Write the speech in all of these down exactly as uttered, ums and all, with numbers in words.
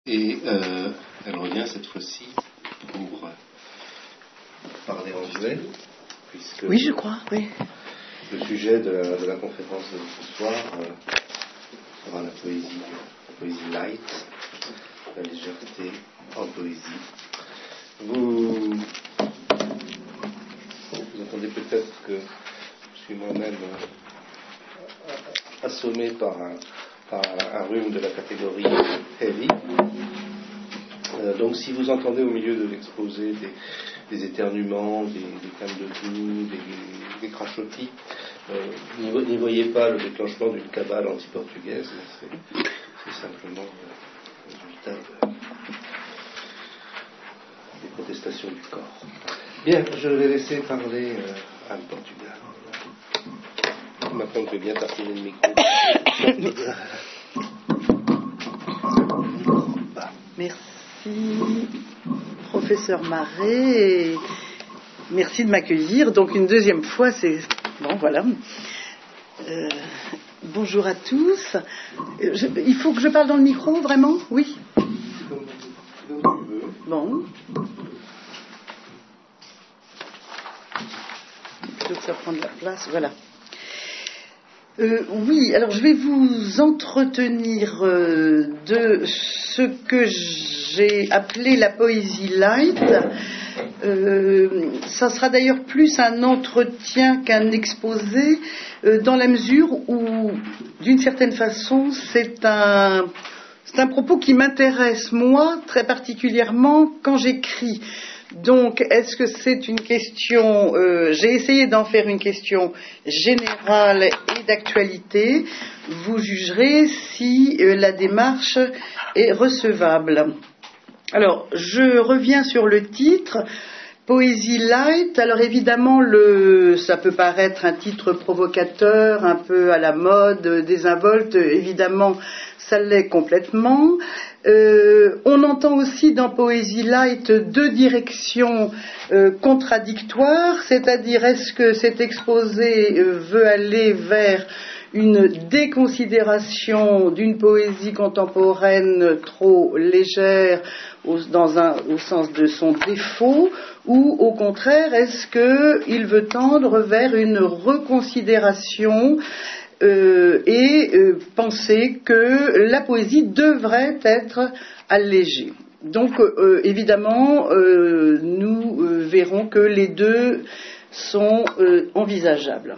Et euh, elle revient cette fois-ci pour parler en duel, puisque oui, je crois, oui. Le sujet de la, de la conférence de ce soir euh, sera la poésie, la poésie light, la légèreté en poésie. Vous, vous entendez peut-être que je suis moi-même euh, assommé par un, par un rhume de la catégorie heavy. Euh, donc si vous entendez au milieu de l'exposé des, des éternuements, des, des calmes de toux, des, des crachotis, euh, n'y voyez pas le déclenchement d'une cabale anti-portugaise, c'est, c'est simplement le résultat de, des protestations du corps. Bien, je vais laisser parler euh, Anne Portugal. Maintenant que je vais bien tartiner le micro. Merci, professeur Marais, et merci de m'accueillir. Donc une deuxième fois, c'est bon, voilà. Euh, bonjour à tous. Je... Il faut que je parle dans le micro, vraiment? Oui. Bon. Plutôt que ça prend de la place, voilà. Euh, oui, alors je vais vous entretenir euh, de ce que j'ai appelé la poésie light. Euh, ça sera d'ailleurs plus un entretien qu'un exposé, euh, dans la mesure où, d'une certaine façon, c'est un, c'est un propos qui m'intéresse, moi, très particulièrement quand j'écris. Donc, est-ce que c'est une question... Euh, j'ai essayé d'en faire une question générale et d'actualité. Vous jugerez si euh, la démarche est recevable. Alors, je reviens sur le titre, Poésie light. Alors évidemment, le, ça peut paraître un titre provocateur, un peu à la mode, désinvolte. Évidemment, ça l'est complètement. Euh, on entend aussi dans Poésie light deux directions euh, contradictoires, c'est-à-dire est-ce que cet exposé euh, veut aller vers une déconsidération d'une poésie contemporaine trop légère au, dans un, au sens de son défaut, ou au contraire est-ce qu'il veut tendre vers une reconsidération Euh, et euh, penser que la poésie devrait être allégée. Donc euh, évidemment, euh, nous euh, verrons que les deux sont euh, envisageables.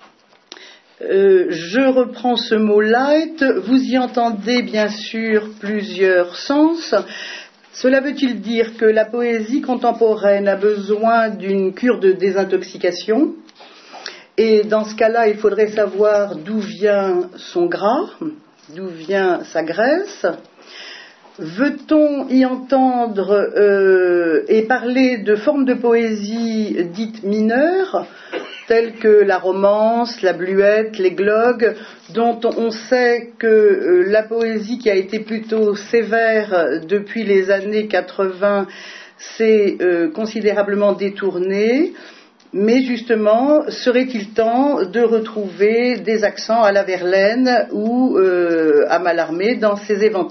Euh, je reprends ce mot light, vous y entendez bien sûr plusieurs sens. Cela veut-il dire que la poésie contemporaine a besoin d'une cure de désintoxication ? Et dans ce cas-là, il faudrait savoir d'où vient son gras, d'où vient sa graisse. Veut-on y entendre euh, et parler de formes de poésie dites mineures, telles que la romance, la bluette, les glogues, dont on sait que euh, la poésie qui a été plutôt sévère depuis les années quatre-vingts s'est euh, considérablement détournée. Mais justement, serait-il temps de retrouver des accents à la Verlaine ou euh, à Mallarmé dans ces éventails ?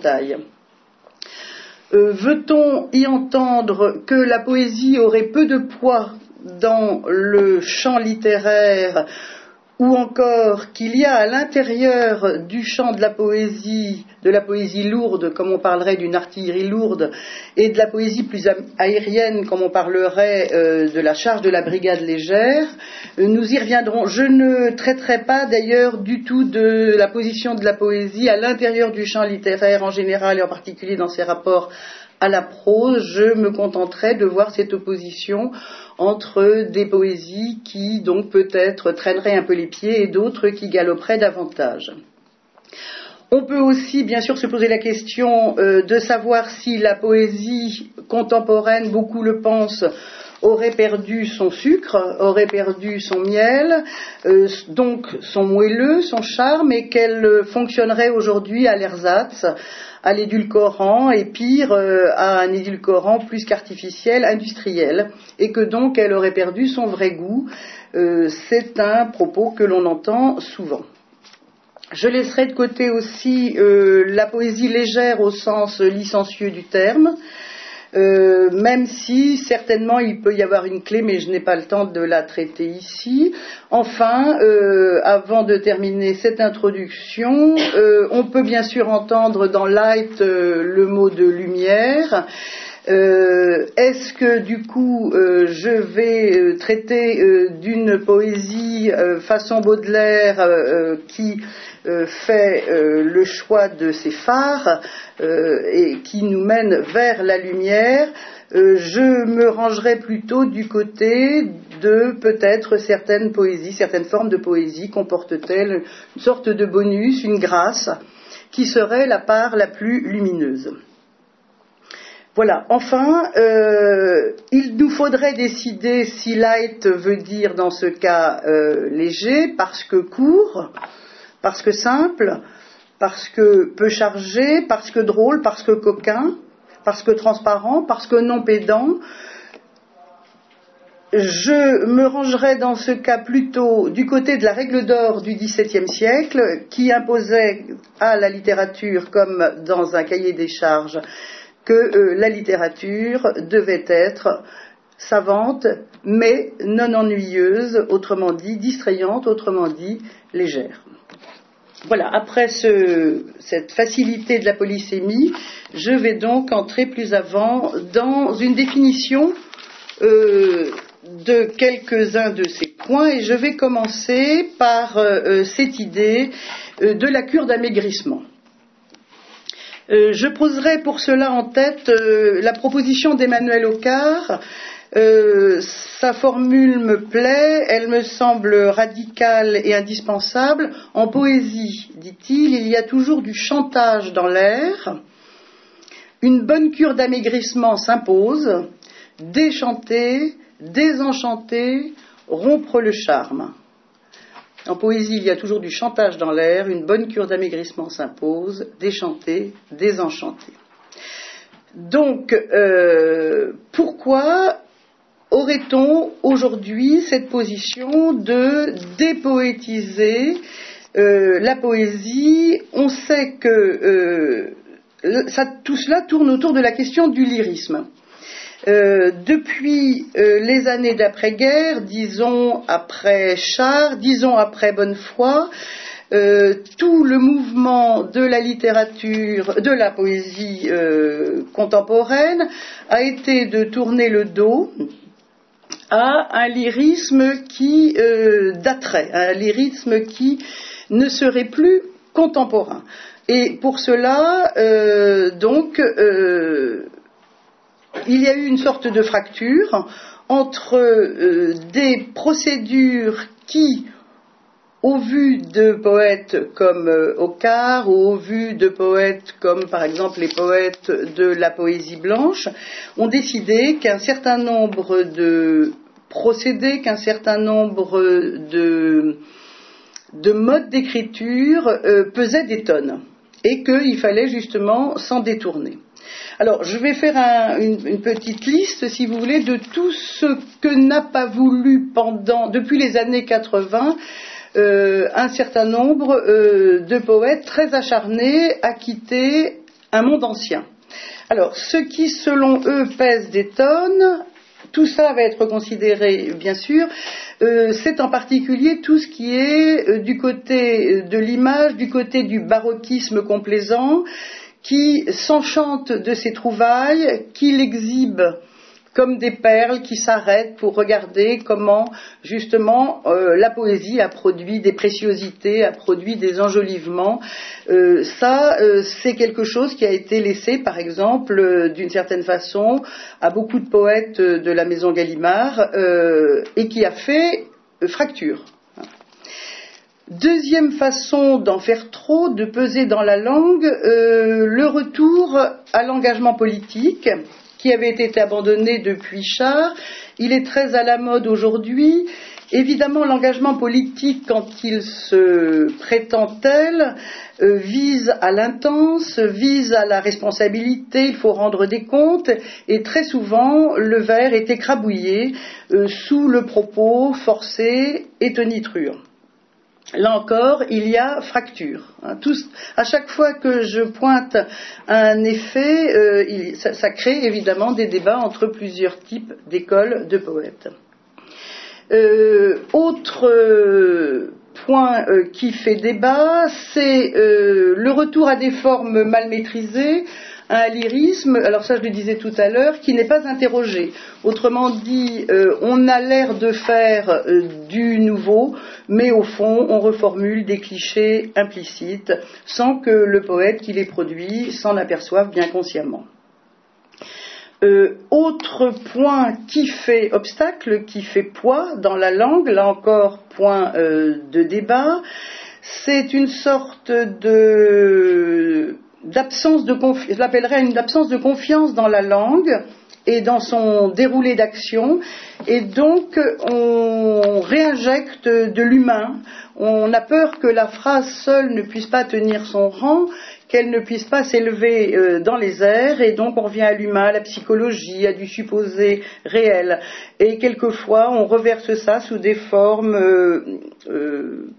euh, Veut-on y entendre que la poésie aurait peu de poids dans le champ littéraire, ou encore qu'il y a à l'intérieur du champ de la poésie, de la poésie lourde, comme on parlerait d'une artillerie lourde, et de la poésie plus aérienne, comme on parlerait euh, de la charge de la brigade légère. Nous y reviendrons. Je ne traiterai pas d'ailleurs du tout de la position de la poésie à l'intérieur du champ littéraire en général, et en particulier dans ses rapports à la prose. Je me contenterai de voir cette opposition entre des poésies qui donc peut-être traîneraient un peu les pieds et d'autres qui galoperaient davantage. On peut aussi bien sûr se poser la question euh, de savoir si la poésie contemporaine, beaucoup le pensent, aurait perdu son sucre, aurait perdu son miel, euh, donc son moelleux, son charme, et qu'elle fonctionnerait aujourd'hui à l'ersatz, à l'édulcorant, et pire, euh, à un édulcorant plus qu'artificiel, industriel, et que donc elle aurait perdu son vrai goût. Euh, c'est un propos que l'on entend souvent. Je laisserai de côté aussi euh, la poésie légère au sens licencieux du terme, euh, même si certainement il peut y avoir une clé, mais je n'ai pas le temps de la traiter ici. Enfin, euh, avant de terminer cette introduction, euh, on peut bien sûr entendre dans light euh, le mot de lumière. Euh, est-ce que du coup euh, je vais euh, traiter euh, d'une poésie euh, façon Baudelaire euh, qui euh, fait euh, le choix de ses phares euh, et qui nous mène vers la lumière? euh, Je me rangerai plutôt du côté de peut-être certaines poésies, certaines formes de poésie comportent-elles une sorte de bonus, une grâce qui serait la part la plus lumineuse. Voilà. Enfin, euh, il nous faudrait décider si light veut dire dans ce cas euh, léger, parce que court, parce que simple, parce que peu chargé, parce que drôle, parce que coquin, parce que transparent, parce que non pédant. Je me rangerai dans ce cas plutôt du côté de la règle d'or du dix-septième siècle, qui imposait à la littérature, comme dans un cahier des charges, que euh, la littérature devait être savante, mais non ennuyeuse, autrement dit distrayante, autrement dit légère. Voilà, après ce, cette facilité de la polysémie, je vais donc entrer plus avant dans une définition euh, de quelques-uns de ces points, et je vais commencer par euh, cette idée euh, de la cure d'amaigrissement. Euh, je poserai pour cela en tête euh, la proposition d'Emmanuel Hoccart. Euh, sa formule me plaît, elle me semble radicale et indispensable. En poésie, dit-il, il y a toujours du chantage dans l'air. Une bonne cure d'amaigrissement s'impose. Déchanter, désenchanter, rompre le charme. En poésie, il y a toujours du chantage dans l'air, une bonne cure d'amaigrissement s'impose, déchanter, désenchanter. Donc, euh, pourquoi aurait-on aujourd'hui cette position de dépoétiser euh, la poésie? On sait que euh, ça, tout cela tourne autour de la question du lyrisme. Euh, depuis euh, les années d'après-guerre, disons après Char, disons après Bonnefoy, euh, tout le mouvement de la littérature, de la poésie euh, contemporaine a été de tourner le dos à un lyrisme qui euh, daterait, un lyrisme qui ne serait plus contemporain. Et pour cela, euh, donc, euh, il y a eu une sorte de fracture entre euh, des procédures qui, au vu de poètes comme euh, Hoccart, ou au vu de poètes comme par exemple les poètes de la poésie blanche, ont décidé qu'un certain nombre de procédés, qu'un certain nombre de, de modes d'écriture euh, pesaient des tonnes, et qu'il fallait justement s'en détourner. Alors, je vais faire un, une, une petite liste, si vous voulez, de tout ce que n'a pas voulu pendant, depuis les années quatre-vingts, euh, un certain nombre euh, de poètes très acharnés à quitter un monde ancien. Alors, ce qui, selon eux, pèse des tonnes, tout ça va être considéré, bien sûr, euh, c'est en particulier tout ce qui est euh, du côté de l'image, du côté du baroquisme complaisant, qui s'enchante de ses trouvailles, qui l'exhibe comme des perles, qui s'arrêtent pour regarder comment, justement, euh, la poésie a produit des préciosités, a produit des enjolivements. Euh, ça, euh, c'est quelque chose qui a été laissé, par exemple, euh, d'une certaine façon, à beaucoup de poètes de la maison Gallimard, euh, et qui a fait euh, fracture. Deuxième façon d'en faire trop, de peser dans la langue, euh, le retour à l'engagement politique, qui avait été abandonné depuis Char. Il est très à la mode aujourd'hui. Évidemment, l'engagement politique, quand il se prétend tel, euh, vise à l'intense, vise à la responsabilité, il faut rendre des comptes, et très souvent, le verre est écrabouillé euh, sous le propos forcé et tonitruant. là encore, il y a fracture. Hein, tout, à chaque fois que je pointe un effet, euh, il, ça, ça crée évidemment des débats entre plusieurs types d'écoles de poètes. Euh, autre euh, point euh, qui fait débat, c'est euh, le retour à des formes mal maîtrisées, un lyrisme, alors ça je le disais tout à l'heure, qui n'est pas interrogé. Autrement dit, euh, on a l'air de faire euh, du nouveau, mais au fond, on reformule des clichés implicites, sans que le poète qui les produit s'en aperçoive bien consciemment. Euh, autre point qui fait obstacle, qui fait poids dans la langue, là encore point euh, de débat, c'est une sorte de... d'absence de confi- je l'appellerais une absence de confiance dans la langue et dans son déroulé d'action, et donc on réinjecte de l'humain. On a peur que la phrase seule ne puisse pas tenir son rang, qu'elle ne puisse pas s'élever euh, dans les airs, et donc on revient à l'humain, à la psychologie, à du supposé réel. Et quelquefois on reverse ça sous des formes euh, euh,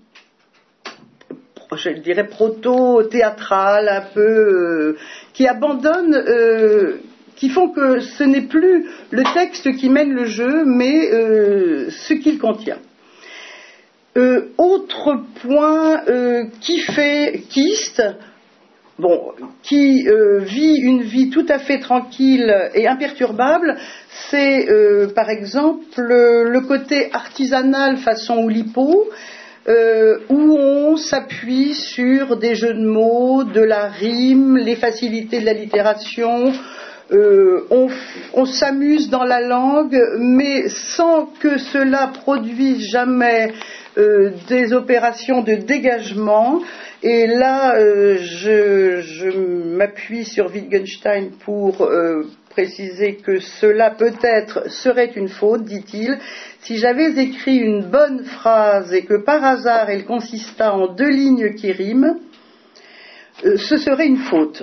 je dirais proto-théâtrales, un peu, euh, qui abandonnent, euh, qui font que ce n'est plus le texte qui mène le jeu, mais euh, ce qu'il contient. Euh, autre point euh, qui fait kyste, bon, qui euh, vit une vie tout à fait tranquille et imperturbable, c'est euh, par exemple le, le côté artisanal façon Oulipo, Euh, où on s'appuie sur des jeux de mots, de la rime, les facilités de la littération, euh, on, on s'amuse dans la langue, mais sans que cela produise jamais euh, des opérations de dégagement. Et là, euh, je, je m'appuie sur Wittgenstein pour euh, préciser que cela peut-être serait une faute, dit-il, si j'avais écrit une bonne phrase et que par hasard elle consistât en deux lignes qui riment, euh, ce serait une faute.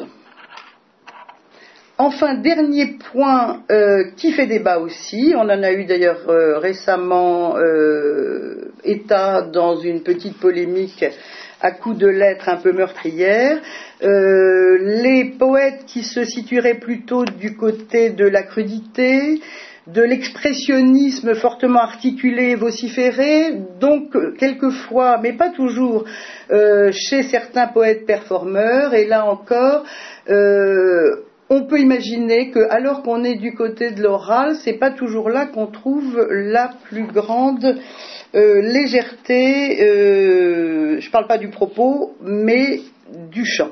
Enfin, dernier point euh, qui fait débat aussi, on en a eu d'ailleurs euh, récemment euh, état dans une petite polémique à coups de lettres un peu meurtrières, euh, les poètes qui se situeraient plutôt du côté de la crudité, de l'expressionnisme fortement articulé et vociféré, donc quelquefois, mais pas toujours, euh, chez certains poètes performeurs, et là encore, euh, on peut imaginer que, alors qu'on est du côté de l'oral, c'est pas toujours là qu'on trouve la plus grande euh, légèreté, euh, je parle pas du propos, mais du chant.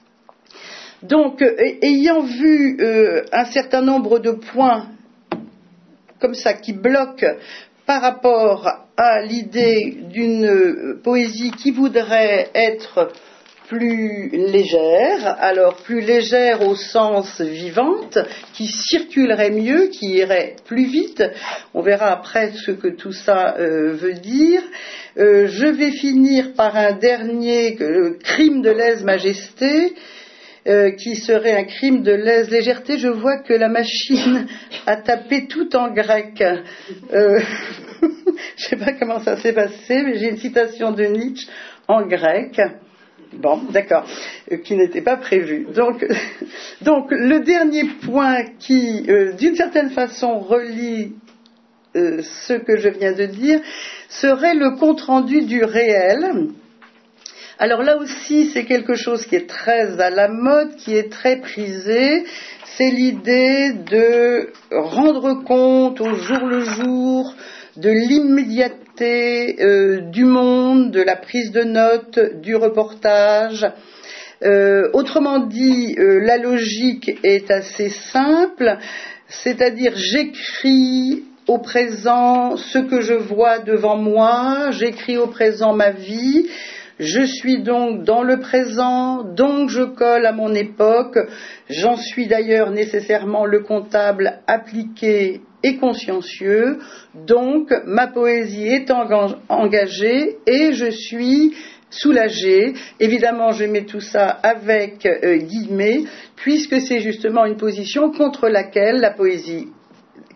Donc, ayant vu euh, un certain nombre de points comme ça qui bloquent par rapport à l'idée d'une poésie qui voudrait être plus légère, alors plus légère au sens vivante, qui circulerait mieux, qui irait plus vite. On verra après ce que tout ça euh, veut dire. Euh, je vais finir par un dernier euh, crime de lèse-majesté, euh, qui serait un crime de lèse-légèreté. Je vois que la machine a tapé tout en grec. Euh, je ne sais pas comment ça s'est passé, mais j'ai une citation de Nietzsche en grec. Bon, d'accord, euh, qui n'était pas prévu. Donc, donc le dernier point qui, euh, d'une certaine façon, relie euh, ce que je viens de dire, serait le compte-rendu du réel. Alors là aussi, c'est quelque chose qui est très à la mode, qui est très prisé. C'est l'idée de rendre compte au jour le jour de l'immédiateté euh, du monde, de la prise de notes, du reportage. Euh, autrement dit, euh, la logique est assez simple, c'est-à-dire j'écris au présent ce que je vois devant moi, j'écris au présent ma vie, je suis donc dans le présent, donc je colle à mon époque, j'en suis d'ailleurs nécessairement le comptable appliqué et consciencieux, donc ma poésie est engagée et je suis soulagée. Évidemment, je mets tout ça avec euh, guillemets, puisque c'est justement une position contre laquelle la poésie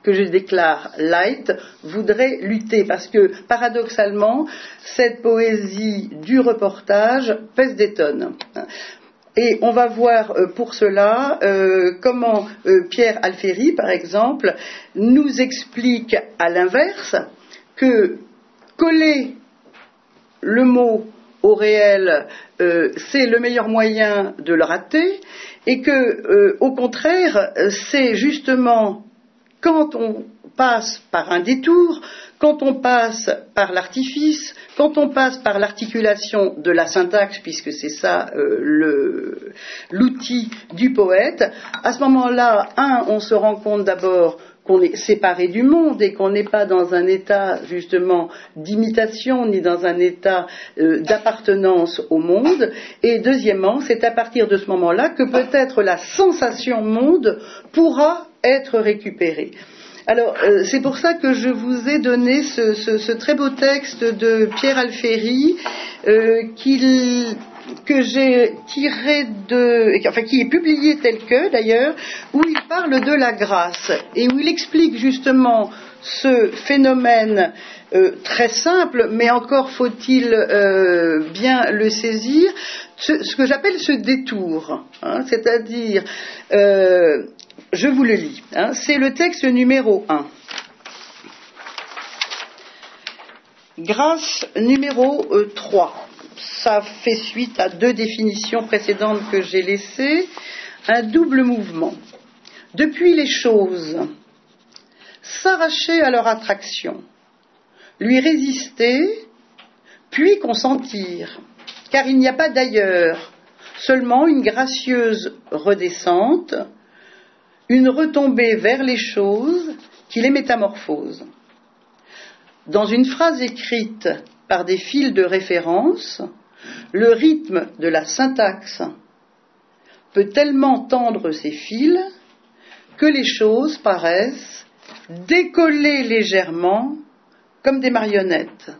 que je déclare light voudrait lutter, parce que paradoxalement, cette poésie du reportage pèse des tonnes. Et on va voir euh, pour cela euh, comment euh, Pierre Alféry, par exemple, nous explique à l'inverse que coller le mot au réel, euh, c'est le meilleur moyen de le rater, et que, euh, au contraire, c'est justement quand on passe par un détour, quand on passe par l'artifice, quand on passe par l'articulation de la syntaxe, puisque c'est ça euh, le, l'outil du poète, à ce moment-là, un, on se rend compte d'abord qu'on est séparé du monde et qu'on n'est pas dans un état justement d'imitation ni dans un état euh, d'appartenance au monde, et deuxièmement, c'est à partir de ce moment-là que peut-être la sensation monde pourra être récupérée. Alors, euh, c'est pour ça que je vous ai donné ce, ce, ce très beau texte de Pierre Alféry euh, qu'il que j'ai tiré de, enfin qui est publié tel que d'ailleurs, où il parle de la grâce et où il explique justement ce phénomène euh, très simple, mais encore faut-il euh, bien le saisir, ce, ce que j'appelle ce détour, hein, c'est-à-dire, euh, je vous le lis, hein, c'est le texte numéro un. Grâce numéro euh, trois. Ça fait suite à deux définitions précédentes que j'ai laissées. Un double mouvement. Depuis les choses, s'arracher à leur attraction, lui résister, puis consentir, car il n'y a pas d'ailleurs, seulement une gracieuse redescente, une retombée vers les choses qui les métamorphose. Dans une phrase écrite par des fils de référence, le rythme de la syntaxe peut tellement tendre ses fils que les choses paraissent décoller légèrement comme des marionnettes.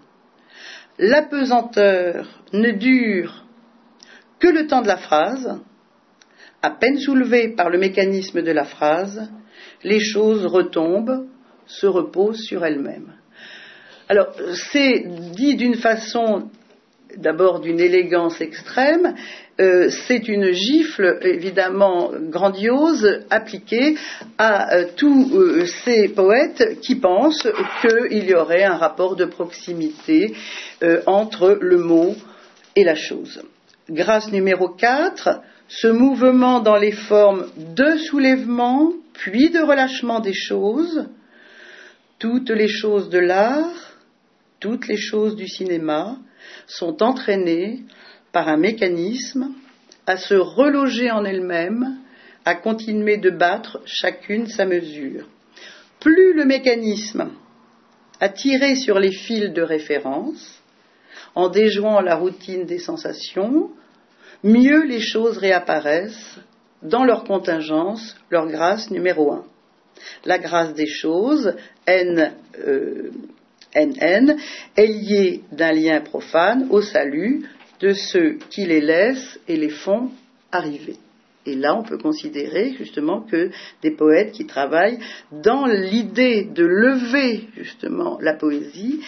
L'apesanteur ne dure que le temps de la phrase. À peine soulevées par le mécanisme de la phrase, les choses retombent, se reposent sur elles-mêmes. Alors, c'est dit d'une façon, d'abord d'une élégance extrême, euh, c'est une gifle évidemment grandiose appliquée à euh, tous euh, ces poètes qui pensent qu'il y aurait un rapport de proximité euh, entre le mot et la chose. Grâce numéro quatre, ce mouvement dans les formes de soulèvement puis de relâchement des choses, toutes les choses de l'art, toutes les choses du cinéma sont entraînées par un mécanisme à se reloger en elles-mêmes, à continuer de battre chacune sa mesure. Plus le mécanisme a tiré sur les fils de référence, en déjouant la routine des sensations, mieux les choses réapparaissent dans leur contingence, leur grâce numéro un. La grâce des choses, N, euh, N N, est liée d'un lien profane au salut de ceux qui les laissent et les font arriver. Et là, on peut considérer justement que des poètes qui travaillent dans l'idée de lever justement la poésie,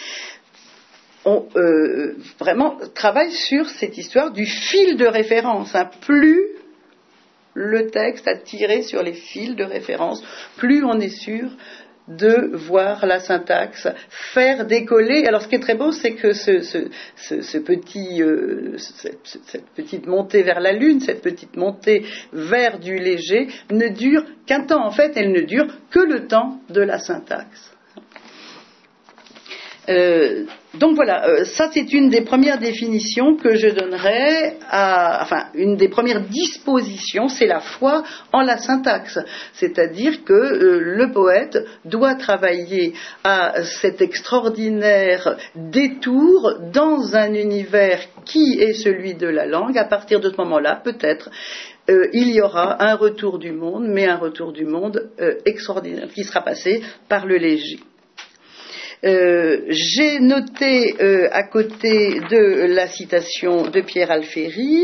on euh, vraiment travaille sur cette histoire du fil de référence. Hein. Plus le texte a tiré sur les fils de référence, plus on est sûr de voir la syntaxe faire décoller. Alors ce qui est très beau, c'est que ce, ce, ce, ce petit, euh, cette, cette petite montée vers la lune, cette petite montée vers du léger, ne dure qu'un temps. En fait, elle ne dure que le temps de la syntaxe. Euh, donc voilà, euh, ça c'est une des premières définitions que je donnerais à, enfin une des premières dispositions, c'est la foi en la syntaxe, c'est-à-dire que euh, le poète doit travailler à cet extraordinaire détour dans un univers qui est celui de la langue. À partir de ce moment-là, peut-être euh, il y aura un retour du monde, mais un retour du monde euh, extraordinaire qui sera passé par le léger. Euh, j'ai noté euh, à côté de la citation de Pierre Alféry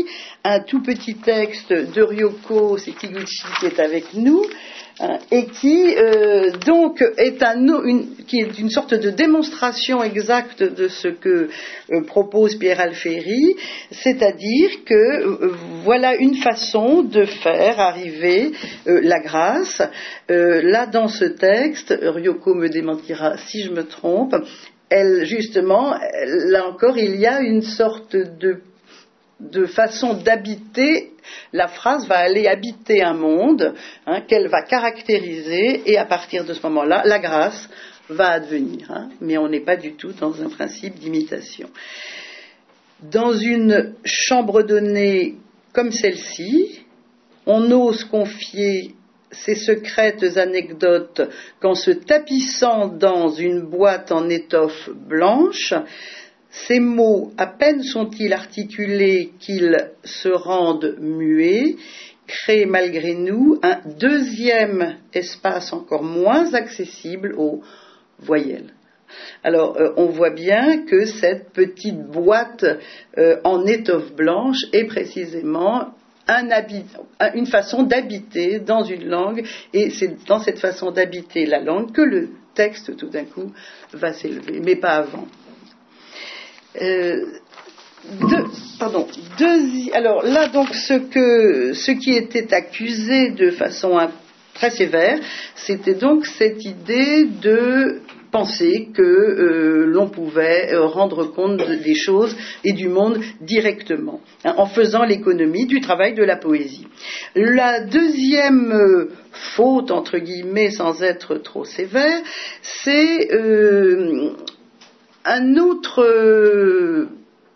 un tout petit texte de Ryoko Sekiguchi qui est avec nous, hein, et qui euh, donc est, un, une, qui est une sorte de démonstration exacte de ce que euh, propose Pierre Alféry, c'est-à-dire que euh, voilà une façon de faire arriver euh, la grâce. Euh, là, dans ce texte, Ryoko me démentira si je me trompe, elle, justement, là encore, il y a une sorte de, de façon d'habiter. La phrase va aller habiter un monde, hein, qu'elle va caractériser, et à partir de ce moment-là, la grâce va advenir. Hein, mais on n'est pas du tout dans un principe d'imitation. Dans une chambre donnée comme celle-ci, on ose confier ces secrètes anecdotes qu'en se tapissant dans une boîte en étoffe blanche, ces mots, à peine sont-ils articulés qu'ils se rendent muets, créent malgré nous un deuxième espace encore moins accessible aux voyelles. Alors, euh, on voit bien que cette petite boîte euh, en étoffe blanche est précisément Un habit, une façon d'habiter dans une langue, et c'est dans cette façon d'habiter la langue que le texte tout d'un coup va s'élever, mais pas avant. Euh, deux, pardon, deux, alors là donc ce, que, ce qui était accusé de façon très sévère, c'était donc cette idée de penser que euh, l'on pouvait euh, rendre compte de, des choses et du monde directement, hein, en faisant l'économie du travail de la poésie. La deuxième euh, faute, entre guillemets, sans être trop sévère, c'est euh, un autre euh,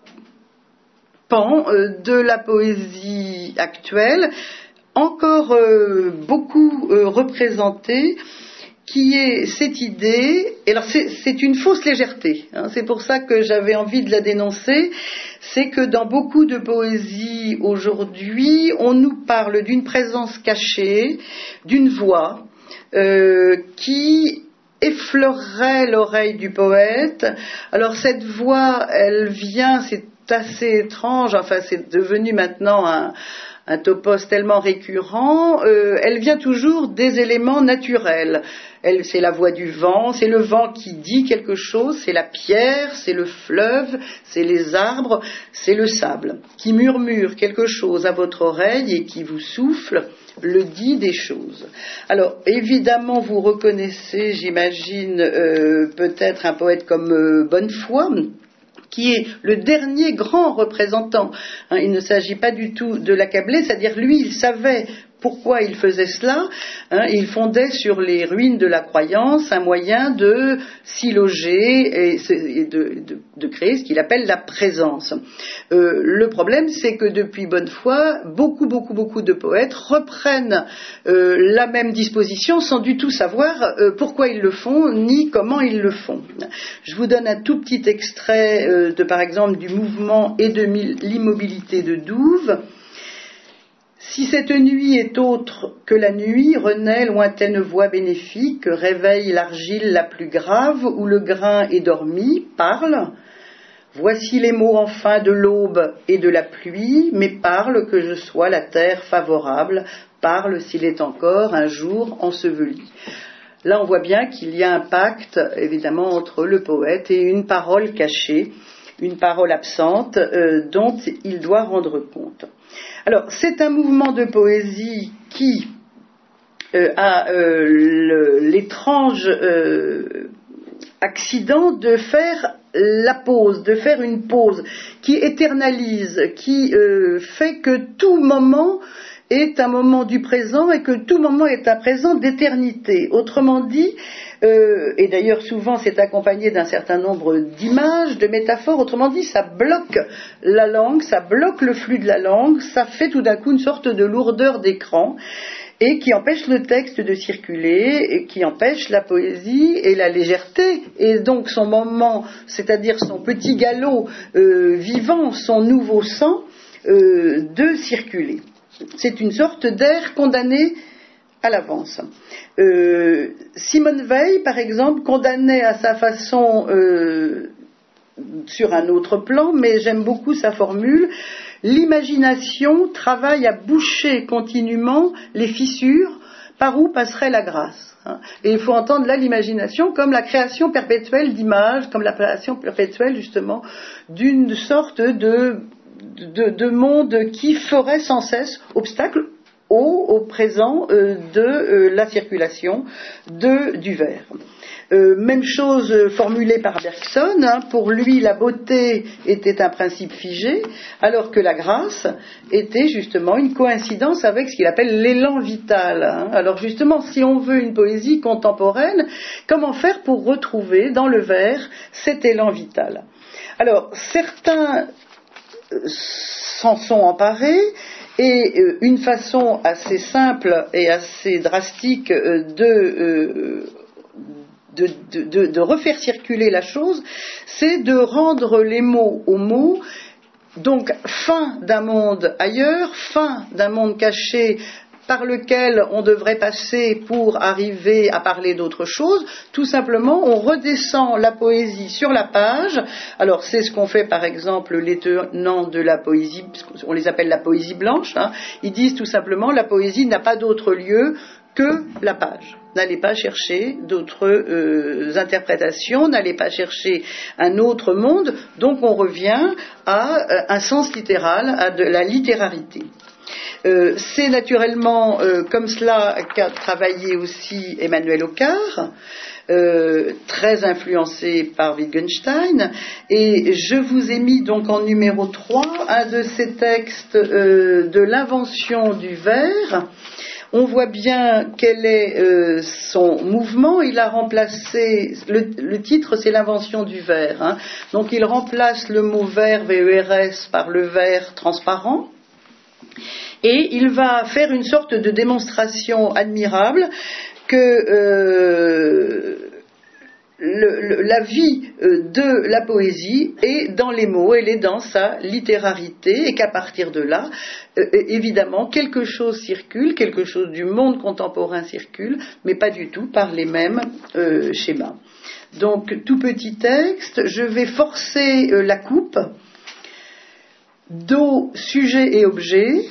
pan euh, de la poésie actuelle, encore euh, beaucoup euh, représenté, qui est cette idée, et alors c'est, c'est une fausse légèreté, hein, c'est pour ça que j'avais envie de la dénoncer, c'est que dans beaucoup de poésie aujourd'hui, on nous parle d'une présence cachée, d'une voix euh, qui effleurerait l'oreille du poète. Alors cette voix, elle vient, c'est assez étrange, enfin c'est devenu maintenant un... un topos tellement récurrent, euh, elle vient toujours des éléments naturels. Elle, c'est la voix du vent, c'est le vent qui dit quelque chose, c'est la pierre, c'est le fleuve, c'est les arbres, c'est le sable, qui murmure quelque chose à votre oreille et qui vous souffle le dit des choses. Alors, évidemment, vous reconnaissez, j'imagine, euh, peut-être un poète comme euh, Bonnefoy, qui est le dernier grand représentant. Hein, il ne s'agit pas du tout de l'accabler, c'est-à-dire lui, il savait pourquoi il faisait cela. Hein, il fondait sur les ruines de la croyance un moyen de s'y loger et de, de, de créer ce qu'il appelle la présence. Euh, le problème, c'est que depuis Bonnefoy, beaucoup, beaucoup, beaucoup de poètes reprennent euh, la même disposition sans du tout savoir euh, pourquoi ils le font, ni comment ils le font. Je vous donne un tout petit extrait euh, de, par exemple, du mouvement et de l'immobilité de Douve. Si cette nuit est autre que la nuit, renaît lointaine voix bénéfique, réveille l'argile la plus grave, où le grain est dormi, parle. Voici les mots enfin de l'aube et de la pluie, mais parle que je sois la terre favorable, parle s'il est encore un jour enseveli. Là, on voit bien qu'il y a un pacte, évidemment, entre le poète et une parole cachée, une parole absente, euh, dont il doit rendre compte. Alors, c'est un mouvement de poésie qui euh, a euh, le, l'étrange euh, accident de faire la pause, de faire une pause qui éternalise, qui euh, fait que tout moment est un moment du présent et que tout moment est un présent d'éternité. Autrement dit, euh, et d'ailleurs souvent c'est accompagné d'un certain nombre d'images, de métaphores, autrement dit ça bloque la langue, ça bloque le flux de la langue, ça fait tout d'un coup une sorte de lourdeur d'écran et qui empêche le texte de circuler, et qui empêche la poésie et la légèreté, et donc son moment, c'est-à-dire son petit galop euh, vivant, son nouveau sang, euh, de circuler. C'est une sorte d'air condamné à l'avance. Euh, Simone Weil, par exemple, condamnait à sa façon, euh, sur un autre plan, mais j'aime beaucoup sa formule, l'imagination travaille à boucher continuellement les fissures par où passerait la grâce. Et il faut entendre là l'imagination comme la création perpétuelle d'images, comme la création perpétuelle justement d'une sorte de, de, de monde qui ferait sans cesse obstacle au, au présent euh, de euh, la circulation de, du verre. Euh, même chose formulée par Bergson, hein, pour lui la beauté était un principe figé, alors que la grâce était justement une coïncidence avec ce qu'il appelle l'élan vital. Hein. Alors justement, si on veut une poésie contemporaine, comment faire pour retrouver dans le vers cet élan vital? Alors, certains s'en sont emparés, et euh, une façon assez simple et assez drastique euh, de... Euh, De, de, de refaire circuler la chose, c'est de rendre les mots aux mots, donc fin d'un monde ailleurs, fin d'un monde caché par lequel on devrait passer pour arriver à parler d'autre chose. Tout simplement, on redescend la poésie sur la page. Alors c'est ce qu'ont fait par exemple les tenants de la poésie, on les appelle la poésie blanche, hein. Ils disent tout simplement la poésie n'a pas d'autre lieu que la page. N'allez pas chercher d'autres euh, interprétations, n'allez pas chercher un autre monde, donc on revient à euh, un sens littéral, à de la littérarité. Euh, c'est naturellement euh, comme cela qu'a travaillé aussi Emmanuel Ocar, euh, très influencé par Wittgenstein, et je vous ai mis donc en numéro trois un de ces textes euh, de l'invention du vers. On voit bien quel est euh, son mouvement. Il a remplacé, le, le titre c'est l'invention du verre, hein. Donc il remplace le mot verre, V E R S, par le verre transparent. Et il va faire une sorte de démonstration admirable que euh, le, le, la vie de la poésie est dans les mots, elle est dans sa littérarité, et qu'à partir de là, euh, évidemment, quelque chose circule, quelque chose du monde contemporain circule, mais pas du tout par les mêmes euh, schémas. Donc, tout petit texte, je vais forcer euh, la coupe d'eau, sujet et objet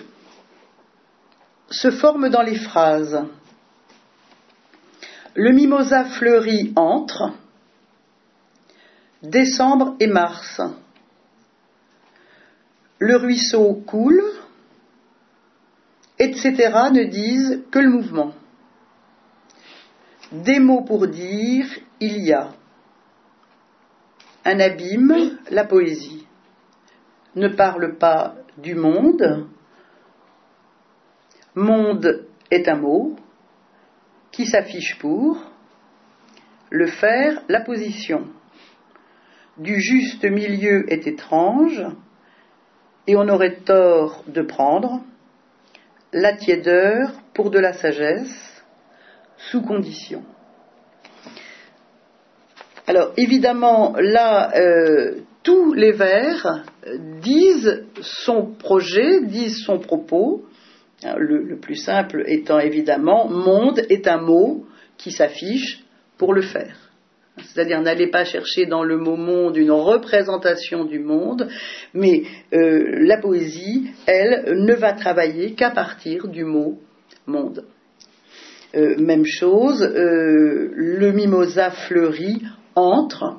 se forment dans les phrases. Le mimosa fleuri entre décembre et mars. Le ruisseau coule, et cetera ne disent que le mouvement. Des mots pour dire il y a. Un abîme, la poésie, ne parle pas du monde. Monde est un mot qui s'affiche pour le faire, la position. Du juste milieu est étrange, et on aurait tort de prendre la tiédeur pour de la sagesse, sous condition. Alors évidemment, là, euh, tous les vers disent son projet, disent son propos. Le, le plus simple étant évidemment, monde est un mot qui s'affiche pour le faire. C'est-à-dire, n'allez pas chercher dans le mot monde une représentation du monde, mais euh, la poésie, elle, ne va travailler qu'à partir du mot monde. Euh, même chose, euh, le mimosa fleuri entre,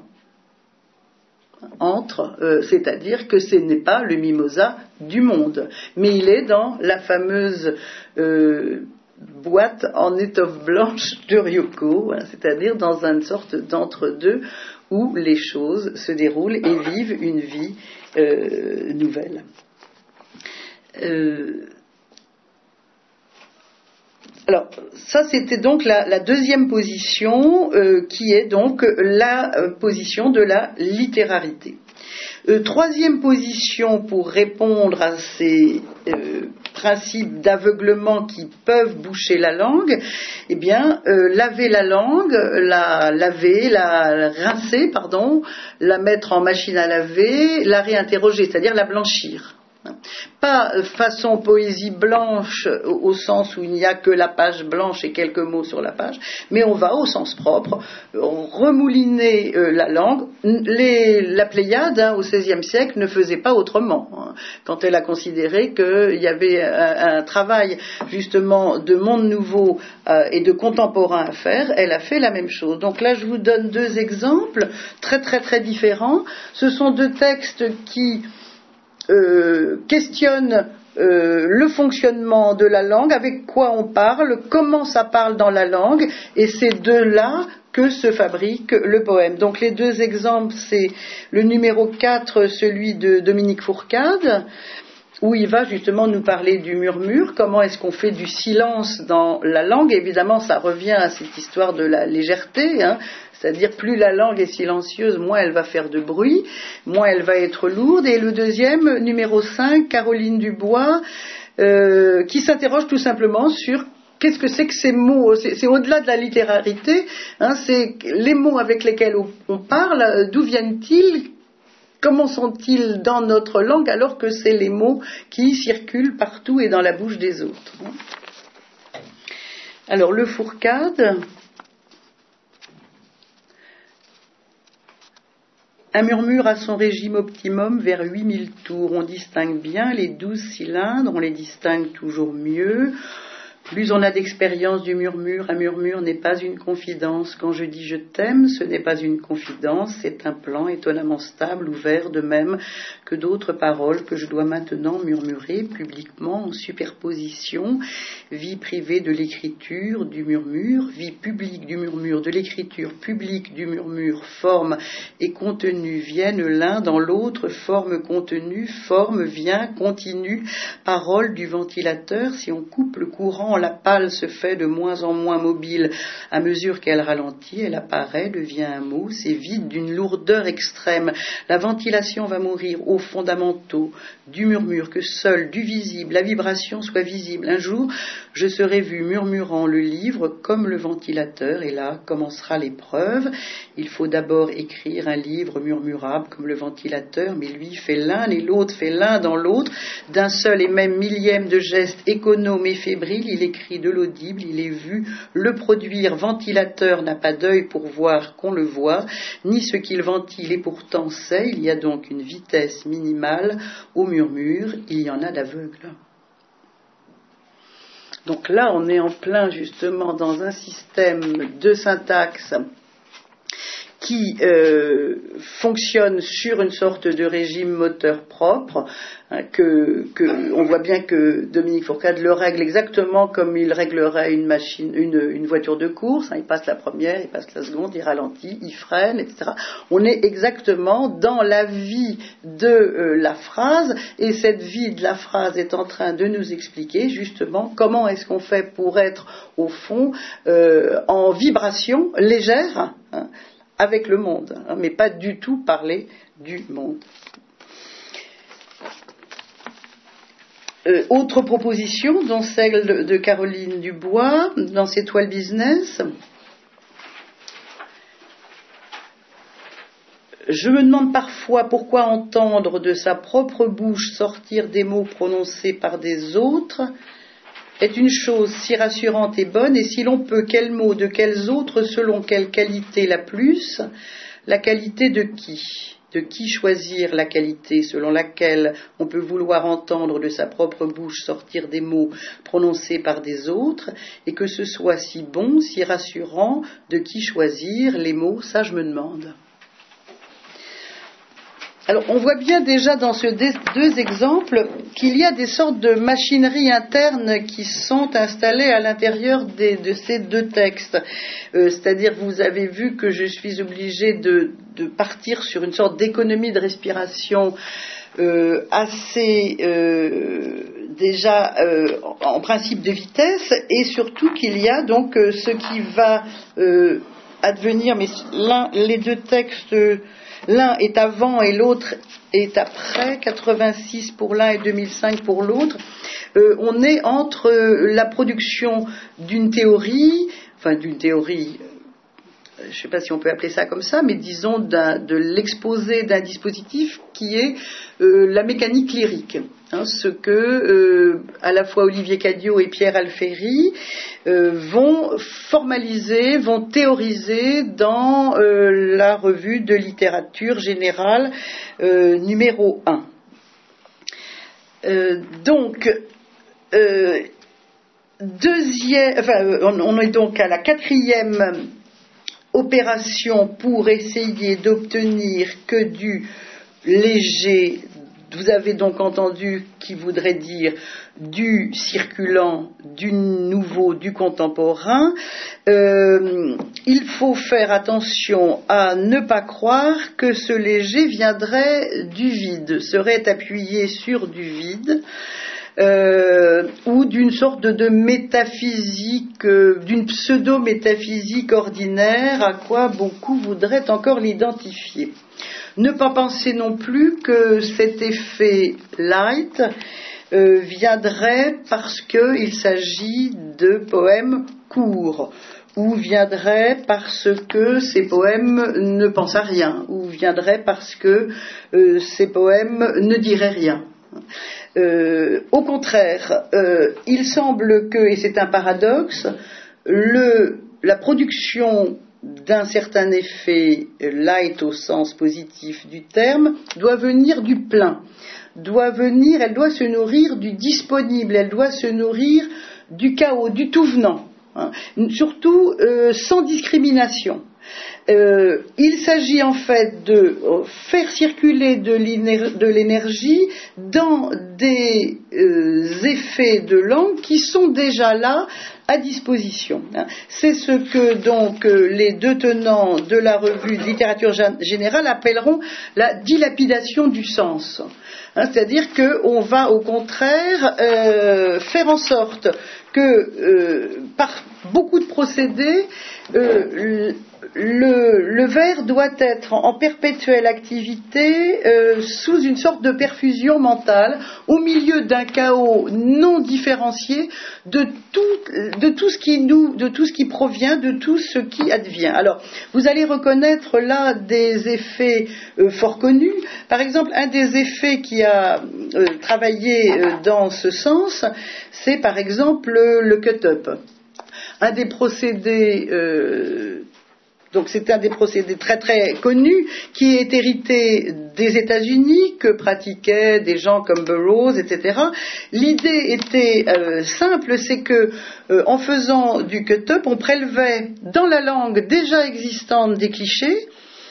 entre euh, c'est-à-dire que ce n'est pas le mimosa du monde, mais il est dans la fameuse euh, boîte en étoffe blanche de Ryoko, voilà, c'est-à-dire dans une sorte d'entre-deux où les choses se déroulent et vivent une vie euh, nouvelle. Euh, alors, ça c'était donc la, la deuxième position euh, qui est donc la euh, position de la littérarité. Euh, troisième position pour répondre à ces euh, principes d'aveuglement qui peuvent boucher la langue, eh bien, euh, laver la langue, la laver, la rincer, pardon, la mettre en machine à laver, la réinterroger, c'est-à-dire la blanchir. Pas façon poésie blanche au sens où il n'y a que la page blanche et quelques mots sur la page, mais on va au sens propre, remouliner euh, la langue. Les, la Pléiade, hein, au seizième siècle, ne faisait pas autrement. Hein, quand elle a considéré qu'il y avait un, un travail justement de monde nouveau euh, et de contemporain à faire, elle a fait la même chose. Donc là, je vous donne deux exemples très très très différents. Ce sont deux textes qui Euh, questionne euh, le fonctionnement de la langue, avec quoi on parle, comment ça parle dans la langue, et c'est de là que se fabrique le poème. Donc les deux exemples, c'est le numéro quatre, celui de Dominique Fourcade, où il va justement nous parler du murmure, comment est-ce qu'on fait du silence dans la langue. Évidemment, ça revient à cette histoire de la légèreté, hein, c'est-à-dire plus la langue est silencieuse, moins elle va faire de bruit, moins elle va être lourde. Et le deuxième, numéro cinq, Caroline Dubois, euh, qui s'interroge tout simplement sur qu'est-ce que c'est que ces mots. C'est, c'est au-delà de la littérarité, hein, c'est les mots avec lesquels on, on parle, d'où viennent-ils? Comment sont-ils dans notre langue alors que c'est les mots qui circulent partout et dans la bouche des autres? Alors, le Fourcade, un murmure a son régime optimum vers huit mille tours. On distingue bien les douze cylindres, on les distingue toujours mieux. Plus on a d'expérience du murmure, un murmure n'est pas une confidence. Quand je dis je t'aime, ce n'est pas une confidence, c'est un plan étonnamment stable, ouvert, de même que d'autres paroles que je dois maintenant murmurer publiquement en superposition. Vie privée de l'écriture, du murmure, vie publique du murmure, de l'écriture publique du murmure, forme et contenu viennent l'un dans l'autre, forme, contenu, forme, vient, continue, parole du ventilateur. Si on coupe le courant, la pâle se fait de moins en moins mobile. À mesure qu'elle ralentit, elle apparaît, devient un mot, c'est vide d'une lourdeur extrême. La ventilation va mourir aux fondamentaux du murmure, que seul du visible, la vibration soit visible. Un jour, je serai vu murmurant le livre comme le ventilateur, et là commencera l'épreuve. Il faut d'abord écrire un livre murmurable comme le ventilateur, mais lui fait l'un et l'autre fait l'un dans l'autre, d'un seul et même millième de geste économe et fébrile. Il écrit de l'audible, il est vu, le produire. Ventilateur n'a pas d'œil pour voir qu'on le voit, ni ce qu'il ventile et pourtant sait. Il y a donc une vitesse minimale au murmure, il y en a d'aveugles. Donc là, on est en plein justement dans un système de syntaxe qui euh, fonctionne sur une sorte de régime moteur propre, hein, que, que on voit bien que Dominique Fourcade le règle exactement comme il réglerait une machine, une, une voiture de course. Hein, il passe la première, il passe la seconde, il ralentit, il freine, et cetera. On est exactement dans la vie de euh, la phrase, et cette vie de la phrase est en train de nous expliquer justement comment est-ce qu'on fait pour être au fond euh, en vibration légère, hein, avec le monde, hein, mais pas du tout parler du monde. Euh, autre proposition, dont celle de, de Caroline Dubois, dans ses toiles business. Je me demande parfois pourquoi entendre de sa propre bouche sortir des mots prononcés par des autres est une chose si rassurante et bonne, et si l'on peut, quels mots, de quels autres, selon quelle qualité la plus, la qualité de qui? De qui choisir la qualité selon laquelle on peut vouloir entendre de sa propre bouche sortir des mots prononcés par des autres, et que ce soit si bon, si rassurant, de qui choisir les mots, ça je me demande. Alors, on voit bien déjà dans ces deux exemples qu'il y a des sortes de machineries internes qui sont installées à l'intérieur des, de ces deux textes. Euh, c'est-à-dire, vous avez vu que je suis obligée de, de partir sur une sorte d'économie de respiration euh, assez euh, déjà euh, en principe de vitesse, et surtout qu'il y a donc euh, ce qui va euh, advenir, mais l'un, les deux textes... Euh, l'un est avant et l'autre est après, quatre-vingt-six pour l'un et deux mille cinq pour l'autre. Euh, on est entre la production d'une théorie, enfin d'une théorie je ne sais pas si on peut appeler ça comme ça, mais disons d'un, de l'exposé d'un dispositif qui est euh, la mécanique lyrique. Hein, ce que euh, à la fois Olivier Cadiot et Pierre Alféry euh, vont formaliser, vont théoriser dans euh, la revue de littérature générale euh, numéro un. Euh, donc, euh, deuxième, enfin, on, on est donc à la quatrième opération pour essayer d'obtenir que du léger, vous avez donc entendu, qui voudrait dire du circulant, du nouveau, du contemporain. Euh, il faut faire attention à ne pas croire que ce léger viendrait du vide, serait appuyé sur du vide. Euh, ou d'une sorte de, de métaphysique, euh, d'une pseudo-métaphysique ordinaire à quoi beaucoup voudraient encore l'identifier. Ne pas penser non plus que cet effet light euh, viendrait parce qu'il s'agit de poèmes courts, ou viendrait parce que ces poèmes ne pensent à rien, ou viendrait parce que euh, ces poèmes ne diraient rien. Euh, au contraire, euh, il semble que, et c'est un paradoxe, le, la production d'un certain effet light au sens positif du terme doit venir du plein, doit venir, elle doit se nourrir du disponible, elle doit se nourrir du chaos, du tout venant, hein, surtout euh, sans discrimination. Euh, il s'agit en fait de faire circuler de, de l'énergie dans des euh, effets de langue qui sont déjà là à disposition. C'est ce que donc les deux tenants de la revue de littérature générale appelleront la dilapidation du sens. Hein, c'est-à-dire qu'on va au contraire euh, faire en sorte que euh, par beaucoup de procédés euh, le, le vers doit être en perpétuelle activité euh, sous une sorte de perfusion mentale au milieu d'un chaos non différencié de tout, de tout ce qui nous, de tout ce qui provient, de tout ce qui advient. Alors, vous allez reconnaître là des effets euh, fort connus. Par exemple, un des effets qui a euh, travaillé euh, dans ce sens, c'est par exemple le, le cut-up. Un des procédés euh, Donc c'est un des procédés très très connus qui est hérité des États-Unis, que pratiquaient des gens comme Burroughs, et cetera. L'idée était euh, simple, c'est que euh, en faisant du cut-up, on prélevait dans la langue déjà existante des clichés,